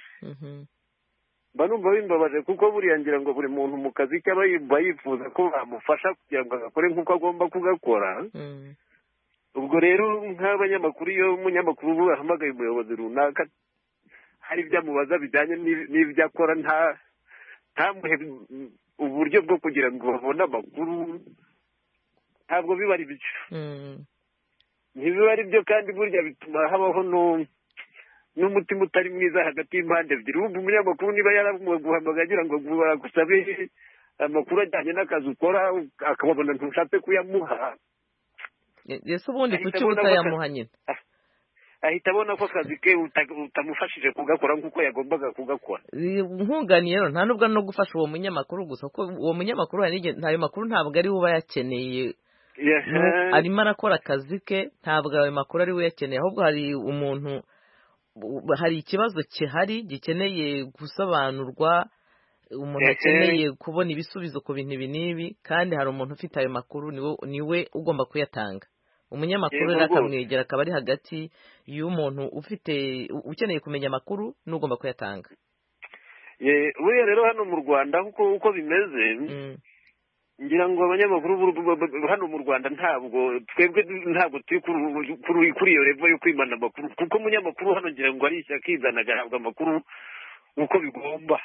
mba numva bimbabaje kuko buriya ngira ngo buri muntu mu kazi ke aba yumva yifuza ko bamufasha kugira ngo agakore nk'uko agomba kugakora ubwo rero nk'abanyamakuru iyo umunyamakuru ahamagaye umuyobozi runaka hari ibyo amubaza bijyanye n'ibyo akora nta ntamuhe uburyo bwo kugira ngo babone amakuru ntabwo biba ari byo ntibiba ari byo kandi burya bituma habaho n'umutima utari mwiza hagati y'impande ebyiri wumva umunyamakuru niba yaraguhamagaye agira ngo bagusabe amakuru ajyanye n'akazi ukora akababona ntushatse kuyamuha ese ubundi kuki utayamuha nyine ahita abona ko akazi ke utamufashije kugakora nk'uko yagombaga kugakora nkunganiye rero nta nubwo no gufasha uwo munyamakuru gusa kuko uwo munyamakuru ntayo makuru ntabwo ari we uba yakeneye arimo arakora akazi ke ntabwo ayo makuru ari we yakeneye ahubwo hari umuntu hari ikibazo gihari gikeneye gusobanurwa umuntu akeneye kubona ibisubizo ku bintu ibi n'ibi kandi hari umuntu ufite ayo makuru niwe ugomba kuyatanga umunyamakuru rero akamwegera akaba ari hagati y'umuntu ufite ukeneye kumenya amakuru n'ugomba kuyatanga buriya rero hano mu Rwanda uko bimeze ngira ngo abanyamakuru hano mu Rwanda ntabwo twebwe ntabwo turi kuri iyo level yo kwimana amakuru kuko umunyamakuru hano ngira ngo ari ishyaka izana agahabwa amakuru uko bigomba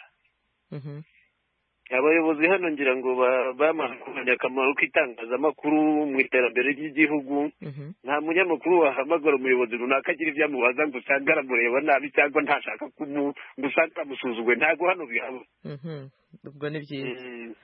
abayobozi hano ngira ngo bamaze kumenya akamaro k'itangazamakuru mu iterambere ry'igihugu nta munyamakuru wahamagara umuyobozi runaka agira ibyo amubaza ngo usanga aramureba nabi cyangwa ntashaka ngo usanga amusuzugwe ntabwo hano bihaba ubwo ni byiza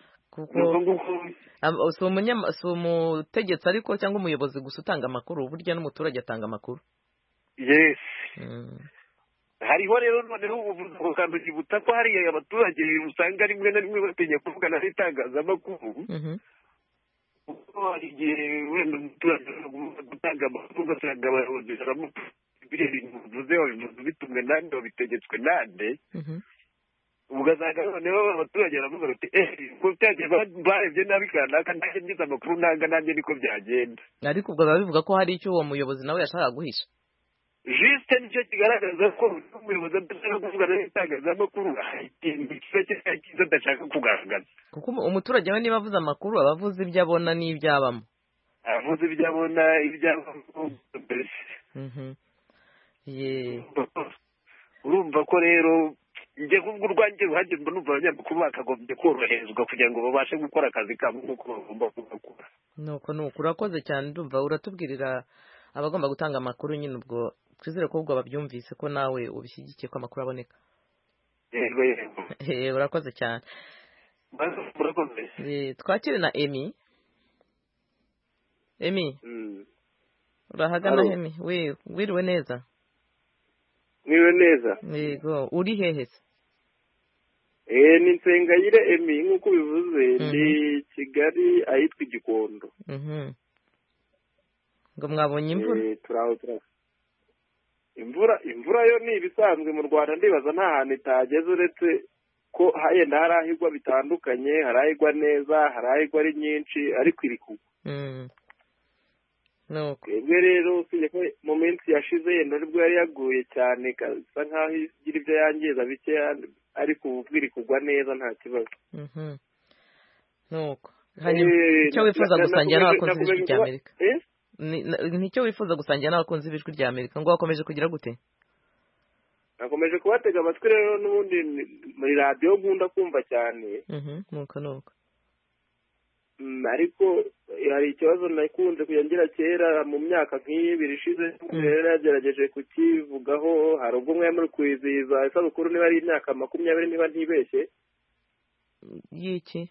kuko si umutegetsi ariko cyangwa umuyobozi gusa utanga amakuru burya n'umuturage atanga amakuru yes hariho rero noneho ubuvuzi bukandukibuta ko hariya abaturage usanga rimwe na rimwe batinya kuvugana n'itangazamakuru kuko hari igihe wenda umuturage gutanga amakuru ugasanga abayobozi baramubwira ibintu bivuze wabivuze bitumwe nande wabitegetswe nande ugasanga noneho abaturage baravuga bati eee ko byagiye barebye nabi kanaka nanjye ngize amakuru nanga nanjye niko byagenda ariko ubwo biba bivuga ko hari icyo uwo muyobozi nawe yashakaga guhisha jisite nicyo kigaragaza ko umuyobozi adashaka kuvugana n'itangazamakuru ikintu kiba kitari cyiza adashaka kugaragaza kuko umuturage we niba avuze amakuru aba avuze ibyo abona n'ibyo abamo avuze ibyo abona ibyo abamo mbese urumva ko rero njye kubwo urwanjye ruhande mba numva abanyamakuru bakagombye koroherezwa kugira ngo babashe gukora akazi kabo nk'uko bagomba kugakora nuko nuko urakoze cyane ndumva uratubwirira abagomba gutanga amakuru nyine ubwo twizere ko ubwo babyumvise ko nawe ubishyigikiye ko amakuru aboneka yego yego urakoze cyane twakire na emi emi urahagana emi wiriwe neza wiriwe neza yego uri hehe se eee ni nsengayire emi nk'uko bivuze ni kigali ahitwa igikondo ngo mwabonye imvura turaho turaho imvura imvura yo ni ibisanzwe mu Rwanda ndibaza nta hantu itageze uretse ko yenda hari ahigwa bitandukanye hari ahigwa neza hari ahigwa ari nyinshi ariko iri kugwa twebwe rero usibye ko mu minsi yashize yenda aribwo yari yaguye cyane isa nk'aho igira ibyo yangiza bike ariko ubu iri kugwa neza nta kibazo nuko icyo wifuza gusangira n'abakozi b'ijwi rya Amerika nicyo wifuza gusangira n'abakunzi b'ijwi rya Amerika ngo wakomeje kugira gute nakomeje kubatega amatwi rero n'ubundi muri radiyo nkunda kumva cyane nuko nuko ariko hari ikibazo nakunze kuyangira kera mu myaka nk'ibiri ishize rero yagerageje kukivugaho hari ubwo umwe muri kwizihiza isabukuru niba ari imyaka makumyabiri niba ntibeshye y'iki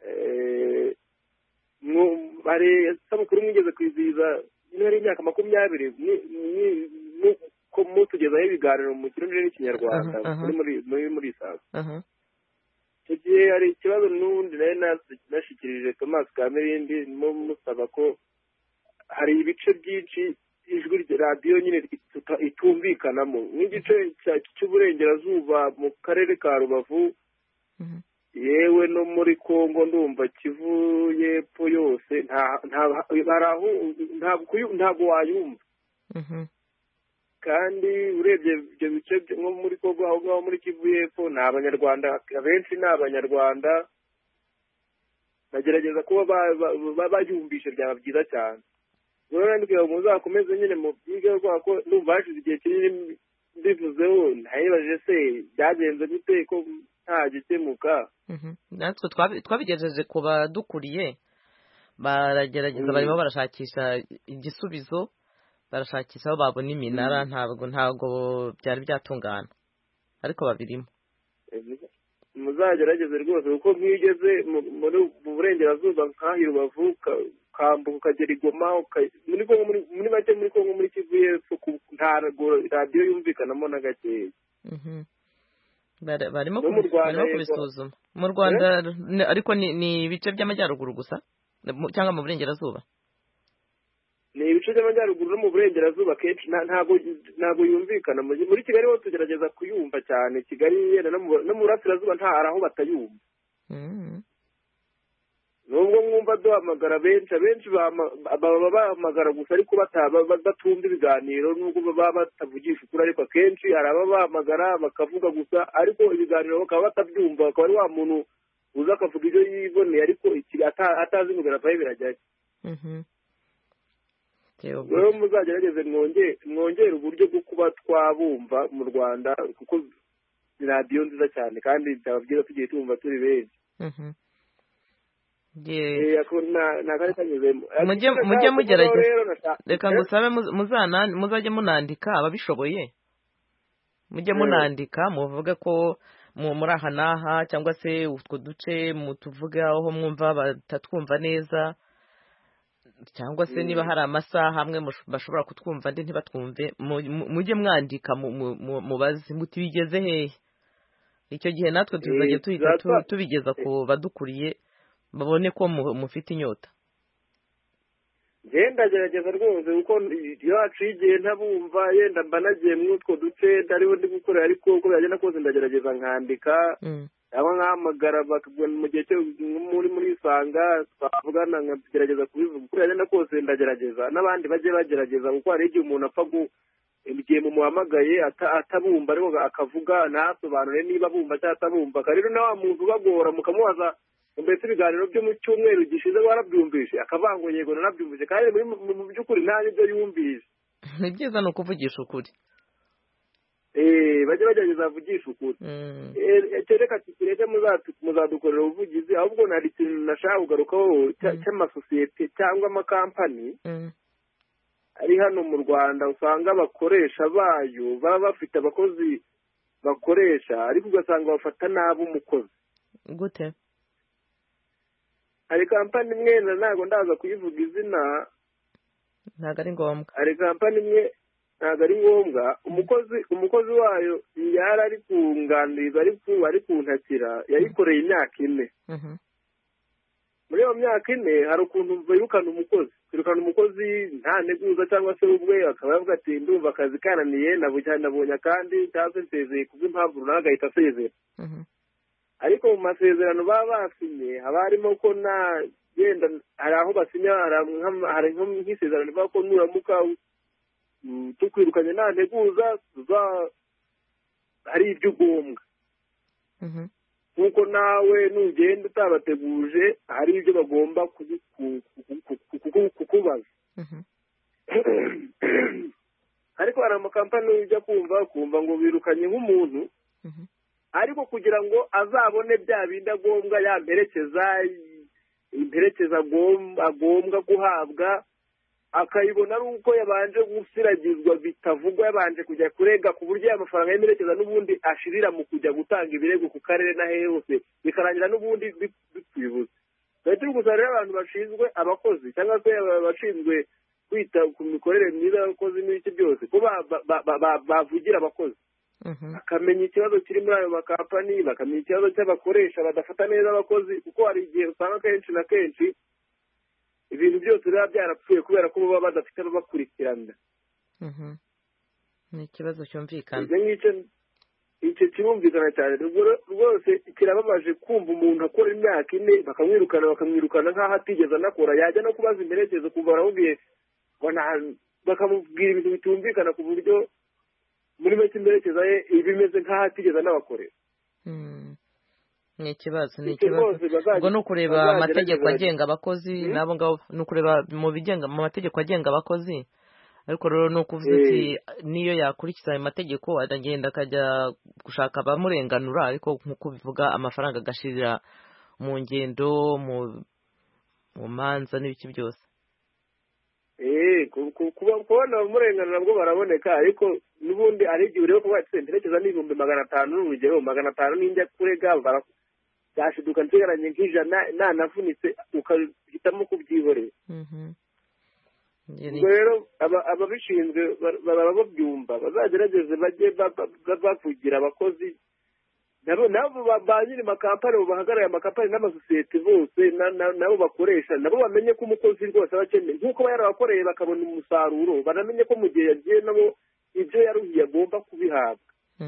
hari isabukuru mwigeze kwizihiza niba ari imyaka makumyabiri ko mutugezaho ibiganiro mu kirundi n'ikinyarwanda muri muri isaha icyo gihe hari ikibazo n'ubundi nari nashyikirije Thomas Kamirindi musaba ko hari ibice byinshi ijwi radiyo nyine itumvikanamo nk'igice cy'uburengerazuba mu karere ka Rubavu yewe no muri Kongo ndumva Kivu y'Epfo yose ntabwo wayumva kandi urebye ibyo bice nko muri Kongo aho ngaho muri Kivu y'Epfo ni abanyarwanda abenshi ni abanyarwanda bagerageza kuba bayumvishe byaba byiza cyane rero nandika ngo muzakomeze nyine mu byige ko ndumva hashize igihe kinini mbivuzeho ntayibaje se byagenze gute ko nta gikemuka natwe twabigejeje ku badukuriye baragerageza barimo barashakisha igisubizo barashakisha aho babona iminara ntabwo ntabwo byari byatungana ariko babirimo muzagerageze rwose kuko nk'igeze muri burengerazuba nk'aho Rubavu ukambuka ukagera i Goma muri make muri Kongo muri Kivu y'Epfo ntabwo radiyo yumvikanamo na gakeya barimo kubisuzuma mu Rwanda ariko ni ibice by'amajyaruguru gusa cyangwa mu burengerazuba ni ibice by'amajyaruguru no mu burengerazuba kenshi ntabwo yumvikana muri Kigali ho tugerageza kuyumva cyane Kigali no mu burasirazuba nta aho batayumva nubwo mwumva duhamagara benshi abenshi baba bahamagara gusa ariko batumva ibiganiro nubwo baba batavugisha ukuri ariko akenshi hari ababa bahamagara bakavuga gusa ariko ibiganiro bakaba batabyumva akaba ari wa muntu uza akavuga ibyo yiboneye ariko atazi ngo biravayo birajyayo rero muzagerageze mwongere uburyo bwo kuba twabumva mu Rwanda kuko ni radiyo nziza cyane kandi byaba byiza tugiye tumva turi benshi mujye mugerageza reka ngusabe muzajye munandika ababishoboye mujye munandika muvuge ko muri aha n'aha cyangwa se utwo duce mutuvuge aho mwumva batatwumva neza cyangwa se niba hari amasaha amwe bashobora kutwumva andi ntibatwumve mujye mwandika mubaze muti bigeze hehe icyo gihe natwe tuzajya tuhita tubigeza ku badukuriye babone ko mufite inyota ngenda gerageza rwose kuko iyo haciye igihe ntabumva yenda mba nagiye muri utwo duce ndariho ndi gukorera ariko uko byagenda kose ndagerageza nkandika cyangwa nkahamagara mu gihe cyo muri muri isanga twavugana nkagerageza kubivuga uko byagenda kose ndagerageza n'abandi bajye bagerageza kuko hari igihe umuntu apfa igihe mumuhamagaye atabumva ariko akavuga ntasobanure niba bumva cyangwa atabumva rero na wa muntu ubagora mukamubaza mbese ibiganiro byo mu cyumweru gishize warabyumvishe akavuga ngo yego narabyumvishe kandi mu by'ukuri nta n'ibyo yumvishe ni byiza ni ukuvugisha ukuri eee bajya bagerageza bavugisha ukuri reka tureke muzadukorera ubuvugizi ahubwo nari ikintu nashaka kugarukaho cy'amasosiyete cyangwa amakampani ari hano mu Rwanda usanga abakoresha bayo baba bafite abakozi bakoresha ariko ugasanga bafata nabi umukozi gute hari kampani imwe ntabwo ndaza kuyivuga izina ntabwo ari ngombwa hari kampani imwe ntabwo ari ngombwa umukozi umukozi wayo yari ari kunganiriza ari kuntakira yayikoreye imyaka ine muri iyo myaka ine hari ukuntu birukana umukozi kwirukana umukozi nta nteguza cyangwa se ubwe akaba yavuga ati ndumva akazi kananiye nabonye akandi cyangwa se nsezeye kubw'impamvu runaka agahita asezera ariko mu masezerano baba basinye haba harimo ko nta yenda hari aho basinya hari nk'isezerano rivuga ko nuramuka tukwirukanye nta nteguza hari ibyo ugombwa nk'uko nawe nugenda utabateguje hari ibyo bagomba kukubaza ariko hari amakampani ujya kumva kumva ngo birukanye nk'umuntu ariko kugira ngo azabone bya bindi agombwa yamperekeza imperekeza agomba guhabwa akayibona ari uko yabanje gusiragizwa bitavugwa yabanje kujya kurega ku buryo aya mafaranga y'imperekeza n'ubundi ashirira mu kujya gutanga ibirego ku karere n'ahehe hose bikarangira n'ubundi bitwibuze leta turi gusaba rero abantu bashinzwe abakozi cyangwa se abashinzwe kwita ku mikorere myiza y'abakozi n'ibiki byose ko bavugira abakozi bakamenya ikibazo kiri muri ayo makampani bakamenya ikibazo cy'abakoresha badafata neza abakozi kuko hari igihe usanga kenshi na kenshi ibintu byose biba byarapfuye kubera ko baba badafite ababakurikirana ni ikibazo cyumvikana icyo kirumvikana cyane rwose kirababaje kumva umuntu akora imyaka ine bakamwirukana bakamwirukana nk'aho atigeze anakora yajya no kubaza imperekezo kuva baramubwiye bakamubwira ibintu bitumvikana ku buryo muri make imperekeza ye bimeze nk'aho atigeze anabakorera ni ikibazo ni ikibazo ubwo ni ukureba amategeko agenga abakozi n'abo ngabo ni ukureba mu bigenga mu mategeko agenga abakozi ariko rero ni ukuvuga ati niyo yakurikiza ayo mategeko aragenda akajya gushaka abamurenganura ariko nk'uko bivuga amafaranga agashirira mu ngendo mu manza n'ibiki byose eee kubona abamurenganura nabwo baraboneka ariko n'ubundi ari igihe ureba kuba imperekeza n'ibihumbi magana atanu n'urugero magana atanu n'injya kurega byashiduka nsigaranye nk'ijana nanavunitse ukahitamo kubyihorera ubwo rero ababishinzwe baba babyumva bazagerageze bajye bavugira abakozi nabo ba nyiri makampani bahagarariye amakampani n'amasosiyete bose nabo bakoresha nabo bamenye ko umukozi rwose aba akeneye nk'uko aba yarabakoreye bakabona umusaruro banamenye ko mu gihe yagiye nabo ibyo yaruhiye agomba kubihabwa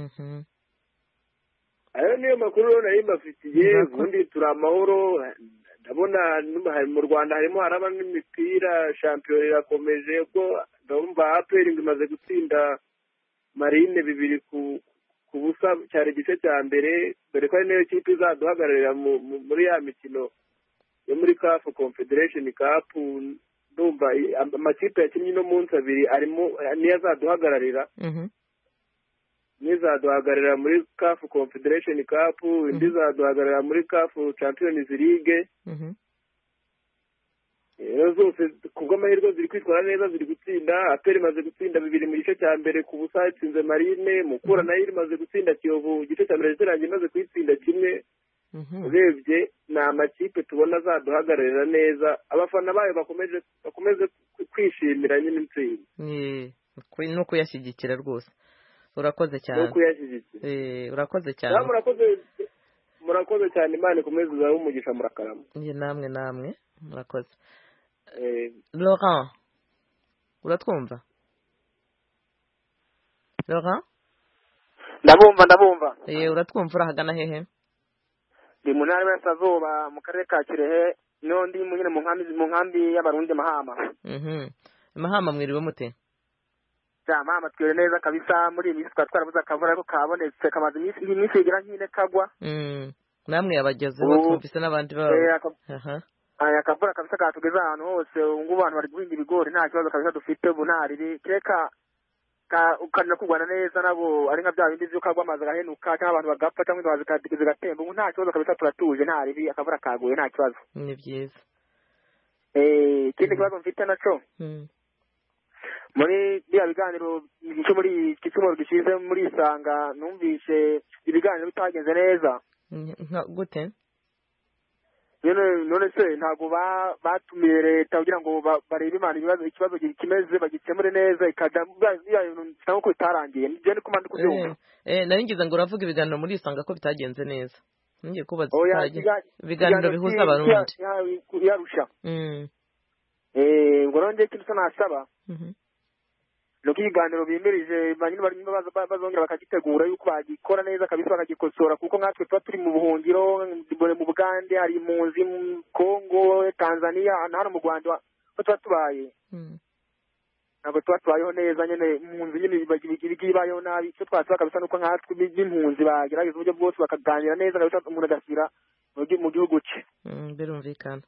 ayo niyo makuru rero nari mbafitiye ubundi turi amahoro ndabona mu Rwanda harimo haraba n'imipira shampiyona irakomeje ubwo ndumva aperi imaze gutsinda marine bibiri ku busa cyari igice cya mbere dore ko ari nayo kipe izaduhagararira muri ya mikino yo muri CAF Confederation Cup ndumva amakipe yakinnye no munsi abiri arimo niyo azaduhagararira nizaduhagararira muri CAF Confederation Cup indi zaduhagararira muri CAF Champions League rero zose kubw'amahirwe ziri kwitwara neza ziri gutsinda aperi imaze gutsinda bibiri mu gice cya mbere ku busa itsinze marine mukura nayo imaze gutsinda kiyovu igice cya mbere ndetse imaze kuyitsinda kimwe urebye ni amakipe tubona azaduhagararira neza abafana bayo bakomeje bakomeze kwishimira nyine intsinzi no kuyashyigikira rwose urakoze cyane eh urakoze cyane murakoze murakoze cyane Imana ikomeze uzaho umugisha murakarama nje namwe namwe murakoze eh Laurent uratwumva Laurent ndabumva ndabumva eh uratwumva urahagana hehe ndi mu ntara y'Iburasirazuba mu karere ka Kirehe no ndi nyine mu nkambi mu nkambi y'abarundi Mahama mhm Mahama mwiriwe mute Jama amatwere neza kabisa muri iyi minsi twarabuza akavura ariko kabonetse kamaze iminsi iyi minsi igira nk'ine kagwa mm namwe yabagezeho twumvise n'abandi babo aha aya kavura kabisa katugeza ahantu hose ngo abantu bari guhinga ibigori nta kibazo kabisa dufite ubu ntariri keka ka ukana kugwana neza nabo ari nka bya bindi byo kagwa amazi gahenuka cyangwa abantu bagapfa cyangwa indoba zikatigeze gatemba ubu nta kibazo kabisa turatuje ntariri akavura kaguye nta kibazo ni byiza eh kindi kibazo mfite naco mm muri bya biganiro cyo muri iki cyumweru gishize muri Isanga numvishe ibiganiro bitagenze neza gute none none se ntago batumiye leta kugira ngo barebe imana ibibazo ikibazo kimeze bagikemure neza ikajya cyangwa ko bitarangiye nibyo ni komande kubyumva eh nari ngize ngo uravuga ibiganiro muri Isanga ko bitagenze neza ngiye kubaza ibiganiro bihuza abarundi yarusha mm eh ngo ronde kintu nasaba nuko ibiganiro bimirije banyine barimo bazongera bakagitegura yuko bagikora neza kabisa bakagikosora kuko nkatwe tuba turi mu buhungiro mu Bugande hari impunzi mu Kongo Tanzania hano mu Rwanda ko tuba tubaye ntabwo tuba tubayeho neza nyine impunzi nyine bigibayeho nabi icyo twasaba kabisa nuko nkatwe b'impunzi bagerageza uburyo bwose bakaganira neza kabisa umuntu agasubira mu gihugu cye birumvikana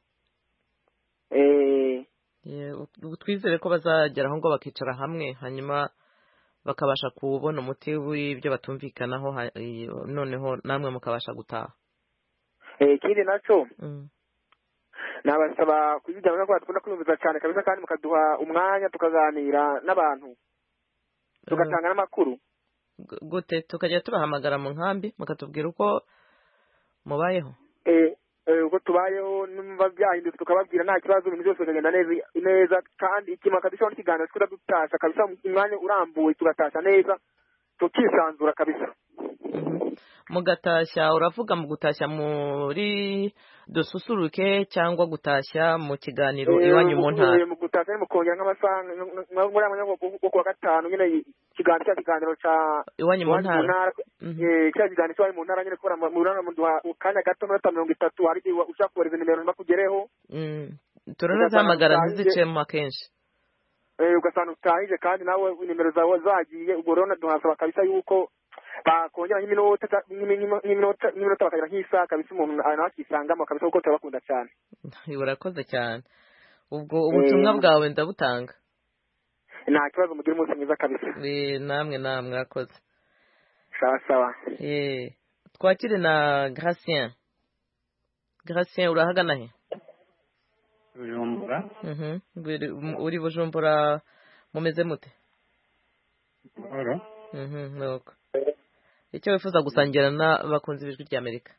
eh twizere ko bazageraho ngo bakicara hamwe hanyuma bakabasha kubona umuti w'ibyo batumvikanaho noneho namwe mukabasha gutaha ikindi nacyo nabasaba kuyijyana ko bakunda kwiyumviza cyane kabisa kandi mukaduha umwanya tukaganira n'abantu tugatanga n'amakuru gute tukajya tubahamagara mu nkambi mukatubwira uko mubayeho eh uko tubayeho numva byahindutse tukababwira nta kibazo ibintu byose bigenda neza kandi ikima kadishobora n'ikiganiro twira dutasha kabisa umwanya urambuye tugatasha neza tukisanzura kabisa mugatashya uravuga mu gutashya muri dususuruke cyangwa gutashya mu kiganiro iwanyu mu ntara mu gutashya mu kongera nk'amasaha muri amanya wo kuwa gatanu nyine ikiganiro cya kiganiro cya iwanyu mu ntara eh cya kiganiro cya mu ntara nyine kubera mu rana mu kanya gato minota mirongo itatu hari ushaka kubereza nimero bakugereho turanahamagara ntizicemo akenshi eh ugasanga utahije kandi nawe nimero zawe zagiye ubwo rero duhasaba kabisa yuko bakongera nk'iminota nk'iminota nk'iminota bakagira nk'isaha kabisa umuntu anakisangamo kabisa kuko turabakunda cyane urakoze cyane ubwo ubutumwa bwawe ndabutanga nta kibazo mugira umunsi mwiza kabisa namwe namwe mwakoze sawa sawa eh twakire na Gracien Gracien urahagana he Bujumbura mhm uri Bujumbura mumeze mute oro mhm nuko icyo wifuza gusangira n'abakunzi b'ijwi ry'Amerika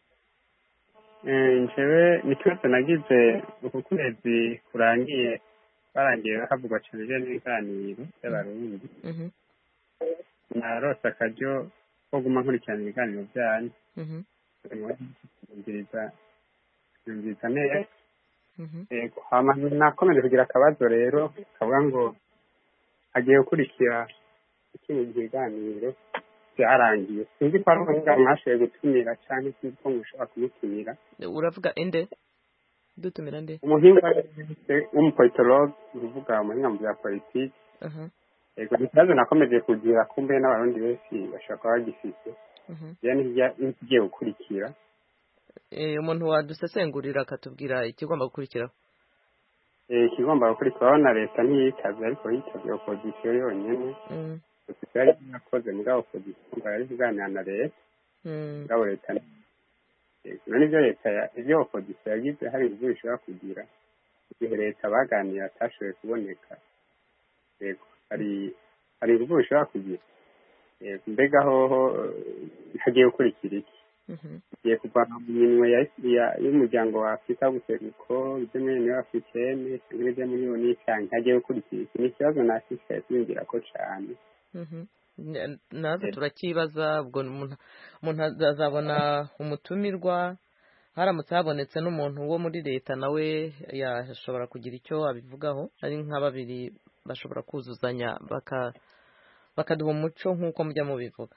eh njewe nitwese nagize uku kwezi kurangiye barangiye havugwa cyane n'ibiganiro by'abarundi mhm narose akaryo ko guma nkurikirana ibiganiro byanyu mhm nziza nziza neza ego hama nakomeje kugira akabazo rero kavuga ngo agiye gukurikira ikindi kiganiro byarangiye sinzi ko ari umuhinga mwashoboye gutumira cyane sinzi ko mushobora kumutumira uravuga ende dutumira nde umuhinga w'umupolitologue uvuga umuhinga mu bya politiki ego ikibazo nakomeje kugira kumbe n'abarundi benshi bashobora kuba bagifite yani ngiye gukurikira umuntu wadusesengurira akatubwira ikigomba gukurikiraho ikigomba gukurikiraho na leta ntiyitaze ariko yitaze opozisiyo yonyine opozisiyo yari yakoze muri opozisiyo ngo yari iganira na leta ngabo leta none ibyo leta ibyo opozisiyo yagize hari ibyo bishobora kugira igihe leta baganira atashoboye kuboneka yego hari hari ibyo bishobora kugira mbega hoho hagiye gukurikira iki igiye kuvana mu minwe y'umuryango wa Afurika w'ubuseruko ibyo mwene w'Afurikene cyangwa ibyo muri yoni cyane hagiye gukurikira iki ni ikibazo nashishikaye kwiyumvira ko cyane natwe turakibaza ubwo umuntu azabona umutumirwa haramutse habonetse n'umuntu wo muri leta nawe yashobora kugira icyo abivugaho ari nka babiri bashobora kuzuzanya bakaduha umuco nk'uko mujya mubivuga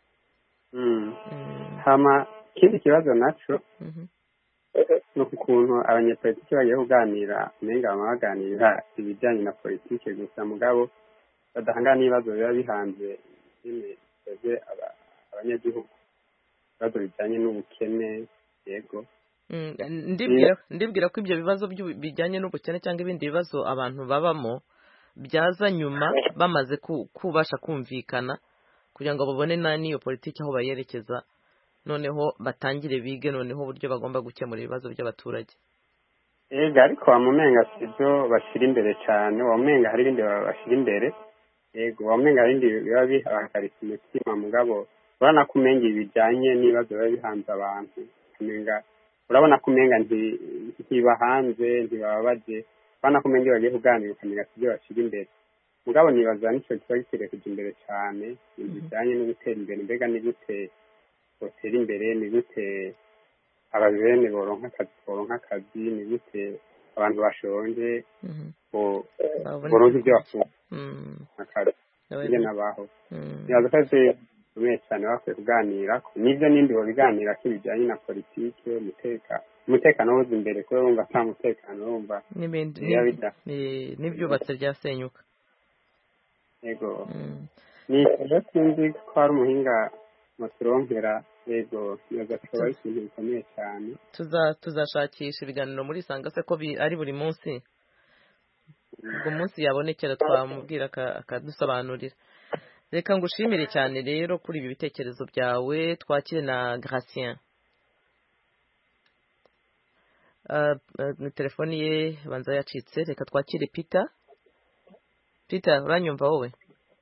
hama ikindi kibazo naco ni ukuntu abanyepolitiki bagiye kuganira umenga bama baganira ibijyanye na politike gusa mugabo badahangana n'ibibazo biba bihanze bimeze abanyagihugu ibibazo bijyanye n'ubukene yego ndibwira ko ibyo bibazo bijyanye n'ubukene cyangwa ibindi bibazo abantu babamo byaza nyuma bamaze kubasha kumvikana kugira ngo babone n'iyo politiki aho bayerekeza noneho batangire bige noneho uburyo bagomba gukemura ibibazo by'abaturage ega ariko wamumenga sibyo bashyira imbere cyane wamumenga hari ibindi bashyira imbere yego wamumenga hari ibindi biba bihagarika umutima mugabo urabona ko umenga ibijyanye n'ibibazo biba bihanze abantu urabona ko umenga ntibahanze ntibababaje urabona ko umenga bagiye kuganira ukamenya sibyo bashyira imbere mugabo nibaza nicyo kiba gikwiriye kujya imbere cyane ibintu bijyanye no gutera imbere mbega ni gute botera imbere ni gute abajene boronka akazi boronka akazi ni gute abantu bashonje boronka ibyo bafungura akazi njye nabaho nibaza ko bikomeye cyane bakwiye kuganira n'ibyo n'indi biganira ko ibijyanye na politike umutekano umutekano wuza imbere kubera wumva nta mutekano wumva n'ibyubatse byasenyuka yego ni ikibazo sinzi ko hari umuhinga muturonkera yego nibaza ko ari ikintu gikomeye cyane tuzashakisha ibiganiro muri sanga se ko ari buri munsi ubwo munsi yabonekera twamubwira akadusobanurira reka ngushimire cyane rero kuri ibi bitekerezo byawe twakire na Gracien telefoni ye banza yacitse reka twakire Peter Peter uranyumva wowe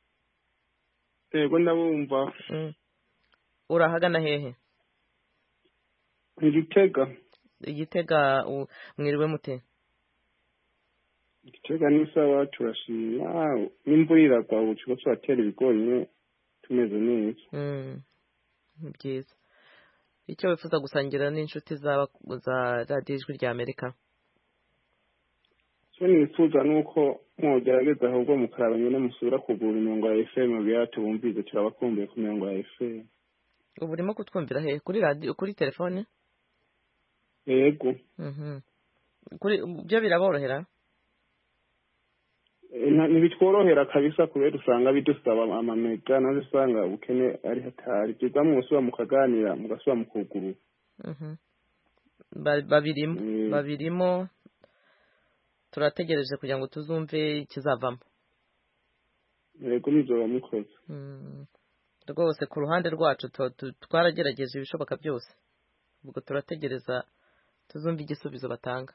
yego ndabumva urahagana hehe Igitega Igitega mwiriwe mute Igitega ni sawa turashima n'imvura iragwa ubu kigo cyatera ibigori tumeze neza mm byiza icyo wifuza gusangira n'inshuti za za radio ijwi rya Amerika so nifuza nuko mwogerageza ahubwo mukarabanye no musura kugura inyongo ya F M byatu bumvize turabakumbuye ku nyongo ya F M ubu urimo kutwumvira he kuri radio kuri telefone yego mhm kuri byo biraborohera ntibitworohera kabisa kubera usanga bidusaba amamega nazo usanga ubukene ari hatari byiza mwusuba mukaganira mugasuba mukuguru mhm babirimo babirimo turategereje kugira ngo tuzumve ikizavamo yego nizo mukoze rwose ku ruhande rwacu twaragerageje ibishoboka byose ubwo turategereza tuzumva igisubizo batanga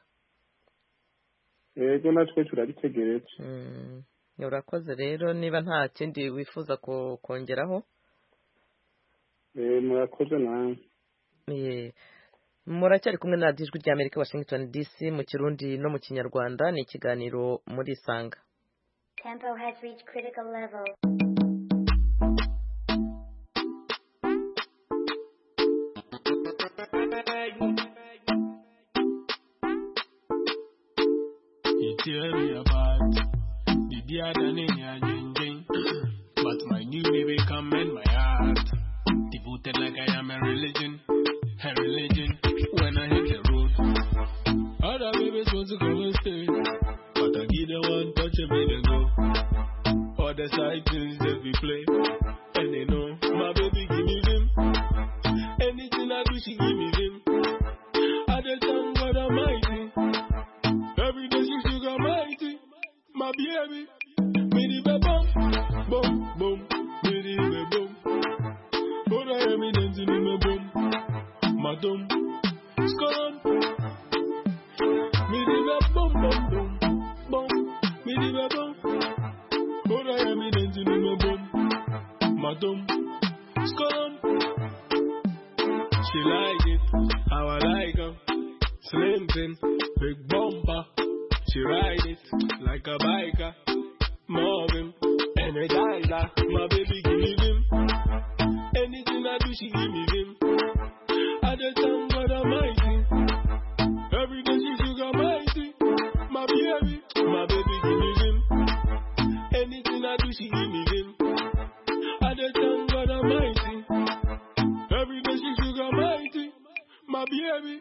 yego natwe turabitegereje urakoze rero niba nta kindi wifuza kongeraho murakoze nawe muracyari kumwe na ijwi rya Amerika Washington D C mu kirundi no mu kinyarwanda ni ikiganiro muri Isanga. Tempo has reached critical level. You tell me about the dear Daniel Jing, but my new baby come in my heart, devoted like I am a religion, a religion. When I hit the road, other babies want to come and stay, but I give them one touch and make them go. All the side things that we play, and they know my baby give me them. Anything I do, she give me them. I just thank God Almighty. Every day she sugar mighty, my baby. Me the bum, boom, boom, me the boom. But I am in the me boom, my dumb. Scorn. Me the bum, boom, boom, boom. Me the bum. But I am in the me boom, my dumb. Scorn. She like it, how I like her. Slim thin, big bumper. She ride it like a biker. Marvin, energizer. My baby give me him. Anything I do, she give me him. I just thank God Almighty. Every day she sugar mighty. My baby, my baby give me him. Anything I do, she give me him. I just thank God Almighty. Every day she sugar mighty. My baby.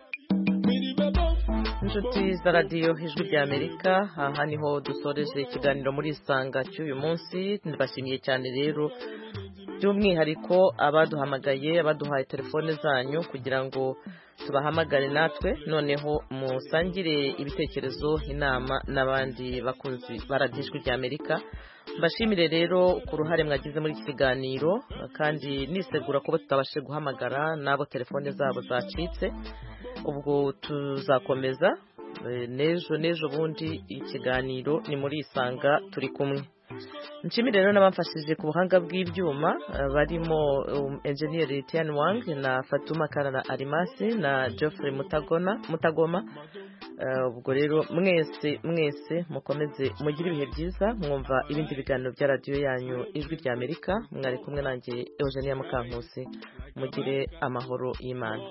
inshuti za radiyo ijwi rya Amerika aha niho dusoreje ikiganiro muri Isanga cy'uyu munsi. Ndabashimiye cyane rero by'umwihariko abaduhamagaye abaduhaye telefone zanyu kugira ngo tubahamagare natwe noneho musangire ibitekerezo inama n'abandi bakunzi ba radiyo ijwi rya Amerika. Mbashimire rero ku ruhare mwagize muri iki kiganiro kandi nisegura ko tutabashe guhamagara nabo telefone zabo zacitse. Ubwo tuzakomeza nejo nejo bundi ikiganiro ni muri Isanga turi kumwe. Nshimire rero n'abamfashije ku buhanga bw'ibyuma barimo engineer Tian Wang na Fatuma Karana Arimasi na Geoffrey Mutagona Mutagoma. Ubwo rero mwese mwese mukomeze mugire ibihe byiza mwumva ibindi biganiro bya radio yanyu ijwi rya Amerika. Mwari kumwe nanjye Eugenia Mukankusi. Mugire amahoro y'Imana.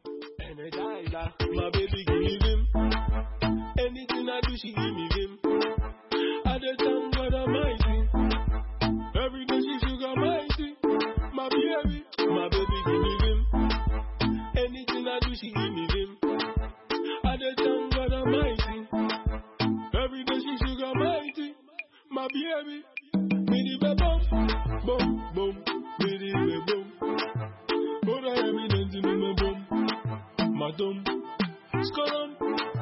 My baby give me him. Anything I do, she give me him. I just thank God Almighty. Every day she sugar mighty. My baby, my baby give me him. Anything I do, she give me him. I just thank God Almighty. Every day she sugar mighty. My baby, me the boom, boom, boom, me the boom. But I am in the me boom. Madam, scorn.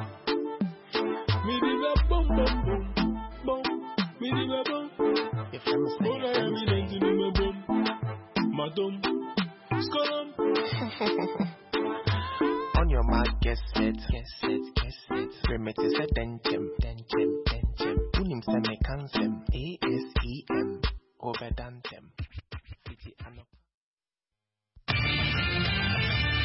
Me the boom, boom, boom, boom. Me the boom. Your famous name. But I am in the me boom. Madam, scorn. On your mark, get get set, get set, get set. Remit is a denchem, denchem, denchem. Unim se me cancem, A S E M, over dantem.